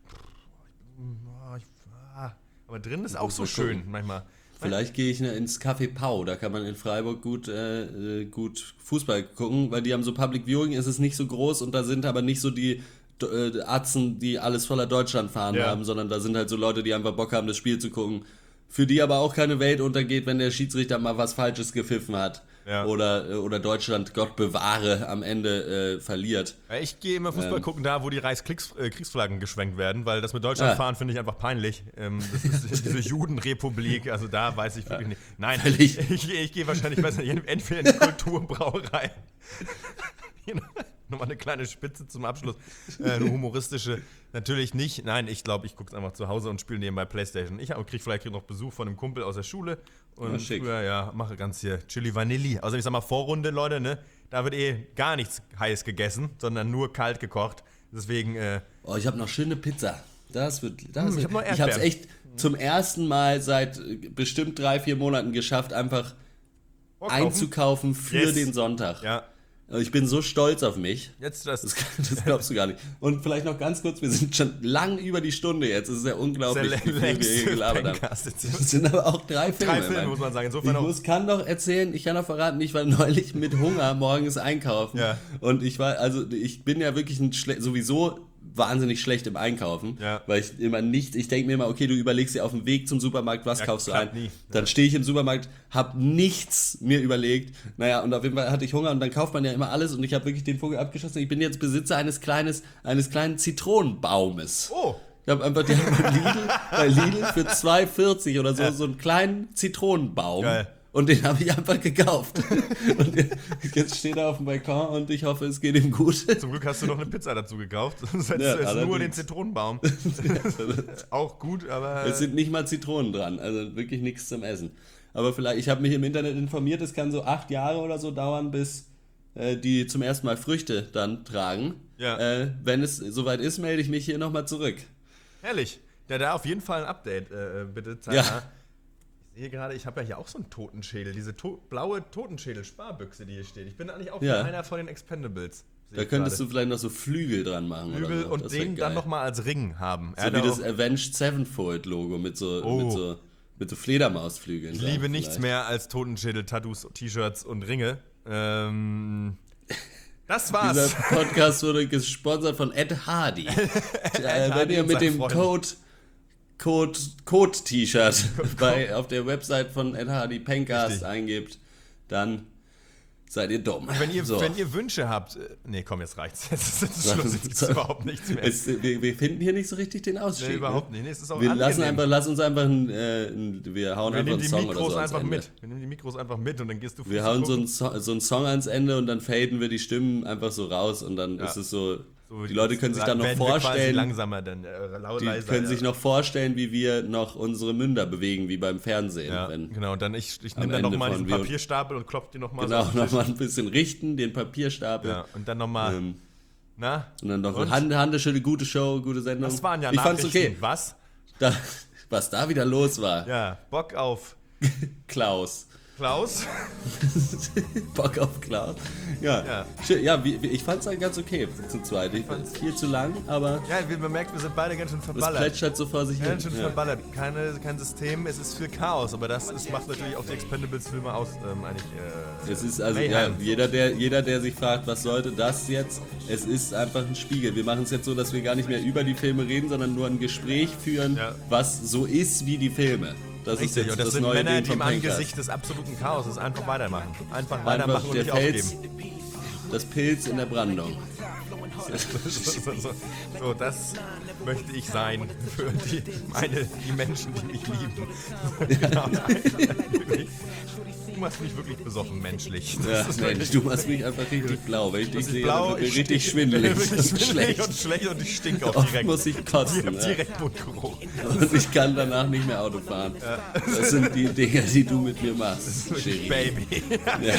Ich, ich, ah, aber drin ist auch so mal schön gucken. manchmal. Vielleicht gehe ich ne, ins Café Pau, da kann man in Freiburg gut, äh, äh, gut Fußball gucken, weil die haben so Public Viewing, es ist nicht so groß und da sind aber nicht so die äh, Atzen, die alles voller Deutschland fahren Ja. haben, sondern da sind halt so Leute, die einfach Bock haben, das Spiel zu gucken. Für die aber auch keine Welt untergeht, wenn der Schiedsrichter mal was Falsches gepfiffen hat. Ja. Oder, äh, oder Deutschland, Gott bewahre, am Ende äh, verliert. Ja, ich gehe immer Fußball Ähm. gucken, da wo die Reichskriegsflaggen geschwenkt werden, weil das mit Deutschland Ah. fahren finde ich einfach peinlich. Ähm, das ist diese Judenrepublik, also da weiß ich wirklich nicht. Nein, Völlig. ich, ich gehe wahrscheinlich, weiß nicht, entweder in die Kulturbrauerei. Genau. Nochmal eine kleine Spitze zum Abschluss. Äh, eine humoristische. Natürlich nicht. Nein, ich glaube, ich gucke es einfach zu Hause und spiele nebenbei Playstation. Ich kriege vielleicht noch Besuch von einem Kumpel aus der Schule. Und Ja, schick. früher, ja, mache ganz hier Chili Vanilli. Also ich sag mal, Vorrunde, Leute, ne? Da wird eh gar nichts heiß gegessen, sondern nur kalt gekocht. Deswegen, äh, Oh, ich habe noch schöne Pizza. Das wird. Das Hm, ich wird hab noch ich habe es Erdbeeren. echt zum ersten Mal seit äh, bestimmt drei, vier Monaten geschafft, einfach einzukaufen für Yes. den Sonntag. ja, Ich bin so stolz auf mich. jetzt das. Das, das glaubst du gar nicht. Und vielleicht noch ganz kurz, wir sind schon lang über die Stunde jetzt. Es ist ja unglaublich, Der wie viel wir hier längste gelabert haben. Pencast jetzt. Das sind aber auch drei Filme. Drei Filme, Mann. muss man sagen. Ich Insofern auch. muss, kann doch erzählen, ich kann doch verraten, ich war neulich mit Hunger morgens einkaufen. Ja. Und ich war, also ich bin ja wirklich ein schle- sowieso wahnsinnig schlecht im Einkaufen, Ja. weil ich immer nicht, ich denke mir immer, okay, du überlegst dir auf dem Weg zum Supermarkt, was Ja, kaufst du klappt ein? nie. Dann stehe ich im Supermarkt, habe nichts mir überlegt, naja, und auf jeden Fall hatte ich Hunger und dann kauft man ja immer alles und ich habe wirklich den Vogel abgeschossen. Ich bin jetzt Besitzer eines kleines, eines kleinen Zitronenbaumes. Oh, Ich habe einfach die haben bei Lidl, bei Lidl für zwei vierzig oder so, so einen kleinen Zitronenbaum. Geil. Und den habe ich einfach gekauft. Und jetzt steht er auf dem Balkon und ich hoffe, es geht ihm gut. zum Glück hast du noch eine Pizza dazu gekauft. Sonst hättest Ja, du jetzt nur allerdings. den Zitronenbaum. Auch gut, aber... Es sind nicht mal Zitronen dran, also wirklich nichts zum Essen. Aber vielleicht, ich habe mich im Internet informiert, es kann so acht Jahre oder so dauern, bis äh, die zum ersten Mal Früchte dann tragen. Ja. Äh, wenn es soweit ist, melde ich mich hier nochmal zurück. Herrlich. Ja, da auf jeden Fall ein Update, äh, bitte. Ja. Zeitnah. Ich sehe gerade, ich habe ja hier auch so einen Totenschädel. Diese to- blaue Totenschädel-Sparbüchse, die hier steht. Ich bin eigentlich auch Ja. einer von den Expendables. Sehe Da ich könntest gerade. du vielleicht noch so Flügel dran machen. Flügel oder so. und Das wär den geil. dann nochmal als Ring haben. Er So hat wie auch- das Avenged Sevenfold-Logo mit so, Oh. mit so, mit so Fledermausflügeln. Ich dran liebe nichts vielleicht. mehr als Totenschädel-Tattoos, T-Shirts und Ringe. Ähm, das war's. Dieser Podcast wurde gesponsert von Ed Hardy. äh, wenn Hardy ihr und mit seine dem Freunde. Code Code Code-T-Shirt bei auf der Website von Ed Hardy Pencast Richtig. eingibt, dann seid ihr dumm. Wenn ihr, So. wenn ihr Wünsche habt. äh, Nee, komm, jetzt reicht's. Jetzt ist Schluss, jetzt gibt's überhaupt nichts mehr. Es, wir, wir finden hier nicht so richtig den Ausstieg. Nee, ne? überhaupt nicht. Nee, es ist auch Wir lassen angenehm. einfach, lass uns einfach ein, äh, ein wir hauen Wir einfach nehmen einen die Song oder Mikros so ans einfach Ende. mit. Wir nehmen die Mikros einfach mit und dann gehst du Wir Fuß hauen so gucken. einen, so, so einen Song ans Ende und dann faden wir die Stimmen einfach so raus und dann Ja. ist es so, So, die Leute können sich dann noch werden wir quasi vorstellen, langsamer, dann äh, laut, die leiser. können ja. sich noch vorstellen, wie wir noch unsere Münder bewegen, wie beim Fernsehen. Ja, Wenn, genau. Und dann ich, ich am nehme dann Ende nochmal von diesen wir- Papierstapel und klopf die nochmal genau, so auf den Tisch. nochmal ein bisschen richten, den Papierstapel. Ja, und dann nochmal, Ähm, na? und dann noch Und? Hand, Handeschüttel, gute Show, gute Sendung. Das waren ja Ich fand's Nachrichten. okay. Was? Da, was da wieder los war. Ja, Bock auf Klaus. Klaus. Bock auf Klaus. Ja, Ja. Schön, ja wie, wie, ich fand's halt ganz okay zu zweit. Ich fand's viel zu lang, aber Ja, wie man merkt, wir sind beide ganz schön es verballert. plätschert so vor sich hin. Ganz schön Ja. verballert. Keine, kein System, es ist viel Chaos, aber das ist, macht natürlich auch die Expendables-Filme aus, ähm, eigentlich. Äh, Es ist also, ja, Mayhem. jeder der, jeder, der sich fragt, was sollte das jetzt, es ist einfach ein Spiegel. Wir machen es jetzt so, dass wir gar nicht mehr über die Filme reden, sondern nur ein Gespräch führen, Ja. was so ist wie die Filme. Das ist Richtig, jetzt und das, das sind neue Männer, Ding die vom im Pencast. Angesicht des absoluten Chaoses einfach weitermachen. Einfach Einfach weitermachen und der nicht Fels, aufgeben. das Pilz in der Brandung. so, so, so, so, das möchte ich sein für die, meine, die Menschen, die mich lieben. Genau. Du machst mich wirklich besoffen menschlich. Das Ja, ist Mensch, wirklich- du machst mich einfach richtig blau. Wenn ich dich das ist sehe, blau, dann wird mir ich richtig stink- schwindelig wirklich und schwindelig schlecht. und schlecht und ich stink auch Oft direkt. muss ich kotzen. Direkt, Ja. direkt Mundgeruch. Und ich kann danach nicht mehr Auto fahren. Das sind die Dinge, die du mit mir machst. Wirklich, Sherry. Baby. Ja.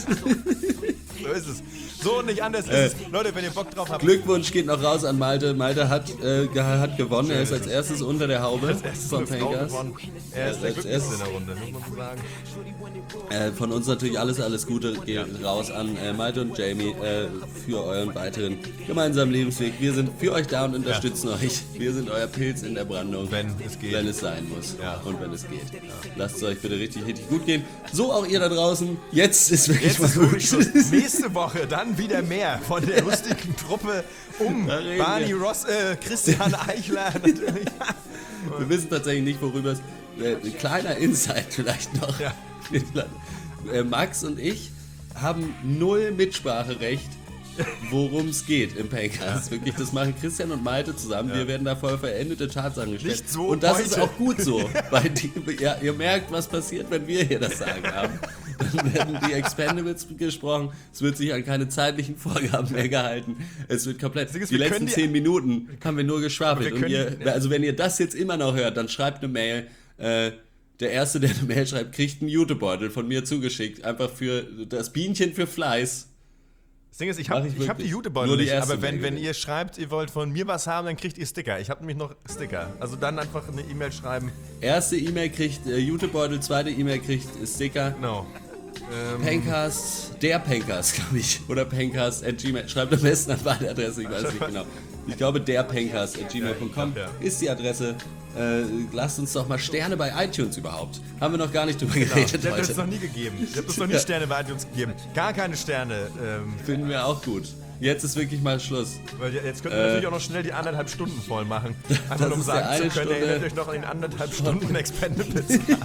So ist es. So und nicht anders ist es. Leute, wenn ihr Bock drauf habt, Glückwunsch geht noch raus an Malte. Malte hat, äh, ge- hat gewonnen. Er ist als erstes unter der Haube als erstes vom eine Frau Pencast. gewonnen. Er ist der als Glücklichste erstes- in der Runde, muss man so sagen. Äh, von uns natürlich alles, alles Gute geht raus an äh, Malte und Jamie äh, für euren weiteren gemeinsamen Lebensweg. Wir sind für euch da und unterstützen euch. Wir sind euer Pilz in der Brandung. Wenn es geht. Wenn es sein muss. Ja. Und wenn es geht. Lasst es euch bitte richtig, richtig gut gehen. So auch ihr da draußen. Jetzt ist wirklich Jetzt mal ist gut. wirklich Schluss. Nächste Woche dann wieder mehr von der lustigen Truppe um Da reden Barney wir. Ross, äh, Christian Eichler natürlich. Wir wissen tatsächlich nicht, worüber es. Äh, ein kleiner Insight vielleicht noch. Ja. Äh, Max und ich haben null Mitspracherecht, worum es geht im Pencast. Wirklich, das machen Christian und Malte zusammen. Wir werden da voll verendete Tatsachen gestellt. Nicht so und das ist heute. auch gut so. Weil die, ja, ihr merkt, was passiert, wenn wir hier das Sagen haben. Dann werden die Expendables gesprochen. Es wird sich an keine zeitlichen Vorgaben mehr gehalten. Es wird komplett. Ding ist, Die wir letzten können die- zehn Minuten haben wir nur geschwafelt. Wir Und können- ihr, also wenn ihr das jetzt immer noch hört, dann schreibt eine Mail. Äh, der Erste, der eine Mail schreibt, kriegt einen Jutebeutel von mir zugeschickt. Einfach für das Bienchen für Fleiß. Das Ding ist, ich Mach habe ich ich hab die wirklich. Jutebeutel Nur die nicht, erste aber wenn, Mail wenn gewinnt. ihr schreibt, ihr wollt von mir was haben, dann kriegt ihr Sticker. Ich habe nämlich noch Sticker. Also dann einfach eine E-Mail schreiben. Erste E-Mail kriegt äh, Jutebeutel, zweite E-Mail kriegt Sticker. Genau. Ähm, Pencast, der Pencast, glaube ich. Oder Pencast at gmail. Schreibt am besten an meine Adresse, ich weiß nicht genau. Ich glaube, der Pencast at gmail punkt com Ja, ja. ist die Adresse. Äh, lasst uns doch mal Sterne bei iTunes überhaupt. Haben wir noch gar nicht drüber genau. geredet Ich habe das heute. noch nie gegeben. Ich habe das noch nie Ja. Sterne bei iTunes gegeben. Gar keine Sterne. Ähm, Finden wir auch gut. jetzt ist wirklich mal Schluss. Weil jetzt können wir äh, natürlich auch noch schnell die anderthalb Stunden voll machen. Einfach um sagen zu können, Stunde, erinnert euch noch an den anderthalb Stunden Expendables.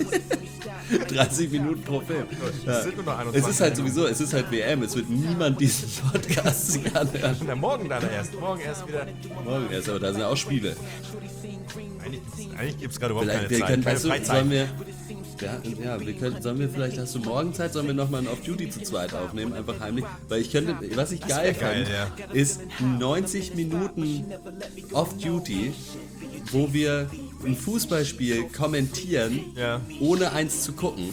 dreißig Minuten pro Film. Das sind nur noch einundzwanzig es ist halt sowieso, es ist halt W M, es wird niemand diesen Podcast sich anhören. Na, morgen dann erst, morgen erst wieder. Morgen erst, aber da sind ja auch Spiele. Eigentlich, eigentlich gibt es gerade überhaupt vielleicht, keine Zeit, können, keine weißt du, Freizeit. Sollen wir, ja, ja, wir können, sollen wir vielleicht, hast du morgen Zeit, sollen wir nochmal ein Off-Duty zu zweit aufnehmen, einfach heimlich, weil ich könnte, was ich geil fand, ja. ist neunzig Minuten Off-Duty, wo wir ein Fußballspiel kommentieren, ja. ohne eins zu gucken.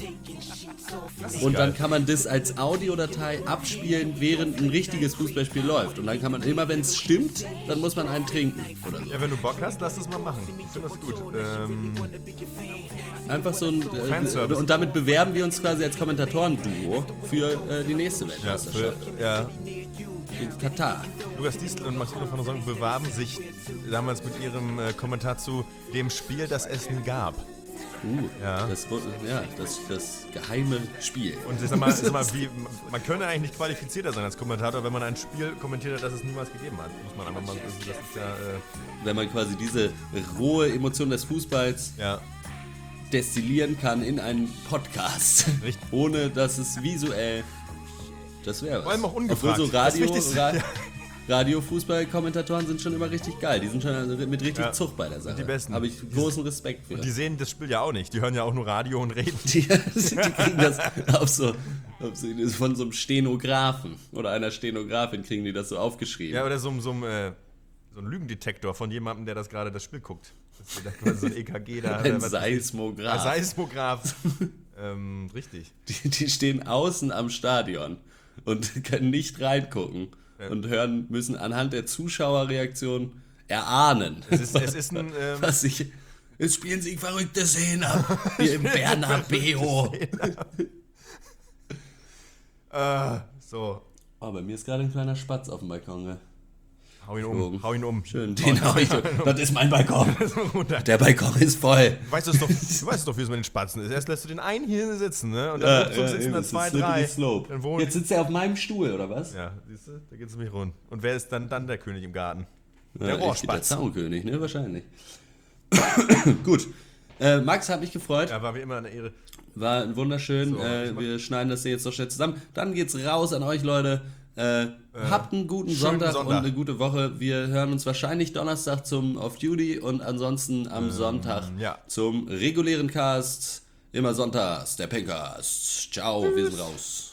Und geil. dann kann man das als Audiodatei abspielen, während ein richtiges Fußballspiel läuft. Und dann kann man immer, wenn es stimmt, dann muss man einen trinken oder so. Ja, wenn du Bock hast, lass das mal machen. Ich finde das gut. Ähm, Einfach so ein... Äh, und damit bewerben wir uns quasi als Kommentatoren-Duo für äh, die nächste Weltmeisterschaft. Ja, für, ja. In Katar. Lukas Diestel und Maximo von der Song bewarben sich damals mit ihrem äh, Kommentar zu dem Spiel, das es nie gab. Uh, ja. Das, ja, das, das geheime Spiel. Und ich sag mal, sag mal wie, man könnte eigentlich nicht qualifizierter sein als Kommentator, wenn man ein Spiel kommentiert hat, das es niemals gegeben hat. Muss man einfach mal, das ist ja, äh wenn man quasi diese rohe Emotion des Fußballs ja. destillieren kann in einen Podcast. Richtig. Ohne dass es visuell... Das wäre was. Vor allem auch ungefragt. Obwohl so Radio, das Ra- Radio-Fußball-Kommentatoren sind schon immer richtig geil. Die sind schon mit richtig ja. Zucht bei der Sache. Die besten. Habe ich großen Respekt für. Und die sehen das Spiel ja auch nicht. Die hören ja auch nur Radio und reden. Die, die kriegen das auf so, auf so, von so einem Stenografen oder einer Stenografin kriegen die das so aufgeschrieben. Ja, oder so, so, äh, so ein Lügendetektor von jemandem, der das gerade das Spiel guckt. Das ist quasi so ein E K G da. Ein was Seismograph. Ein Seismograph. ähm, richtig. Die, die stehen außen am Stadion und können nicht reingucken. Ja. Und hören, müssen anhand der Zuschauerreaktion erahnen. Es ist, es ist ein... Ähm, was ich, es spielen sich verrückte Szenen ab. Hier im Bernabeu. äh, so. Oh, bei mir ist gerade ein kleiner Spatz auf dem Balkon. Ja. Hau ihn um, hau ihn um. Schön, den hau ich um. Das ist mein Balkon. Der Balkon ist voll. Du weißt es doch, du weißt doch, wie es mit den Spatzen ist. Erst lässt du den einen hier sitzen, ne? Und dann ja, ja, sitzen da zwei, drei. Jetzt sitzt er auf meinem Stuhl, oder was? Ja, siehst du, da geht's nämlich rund. Und wer ist dann, dann der König im Garten? Der ja, Rohrspatz. Der Zaunkönig, ne? Wahrscheinlich. Gut. Äh, Max, hat mich gefreut. Ja, war wie immer eine Ehre. War wunderschön. So, äh, wir schneiden das hier jetzt noch schnell zusammen. Dann geht's raus an euch, Leute. Äh, äh, habt einen guten Sonntag, Sonntag und eine gute Woche. Wir hören uns wahrscheinlich Donnerstag zum Off-Duty und ansonsten am ähm, Sonntag ja. zum regulären Cast. Immer sonntags, der Pencast. Ciao, wir sind raus.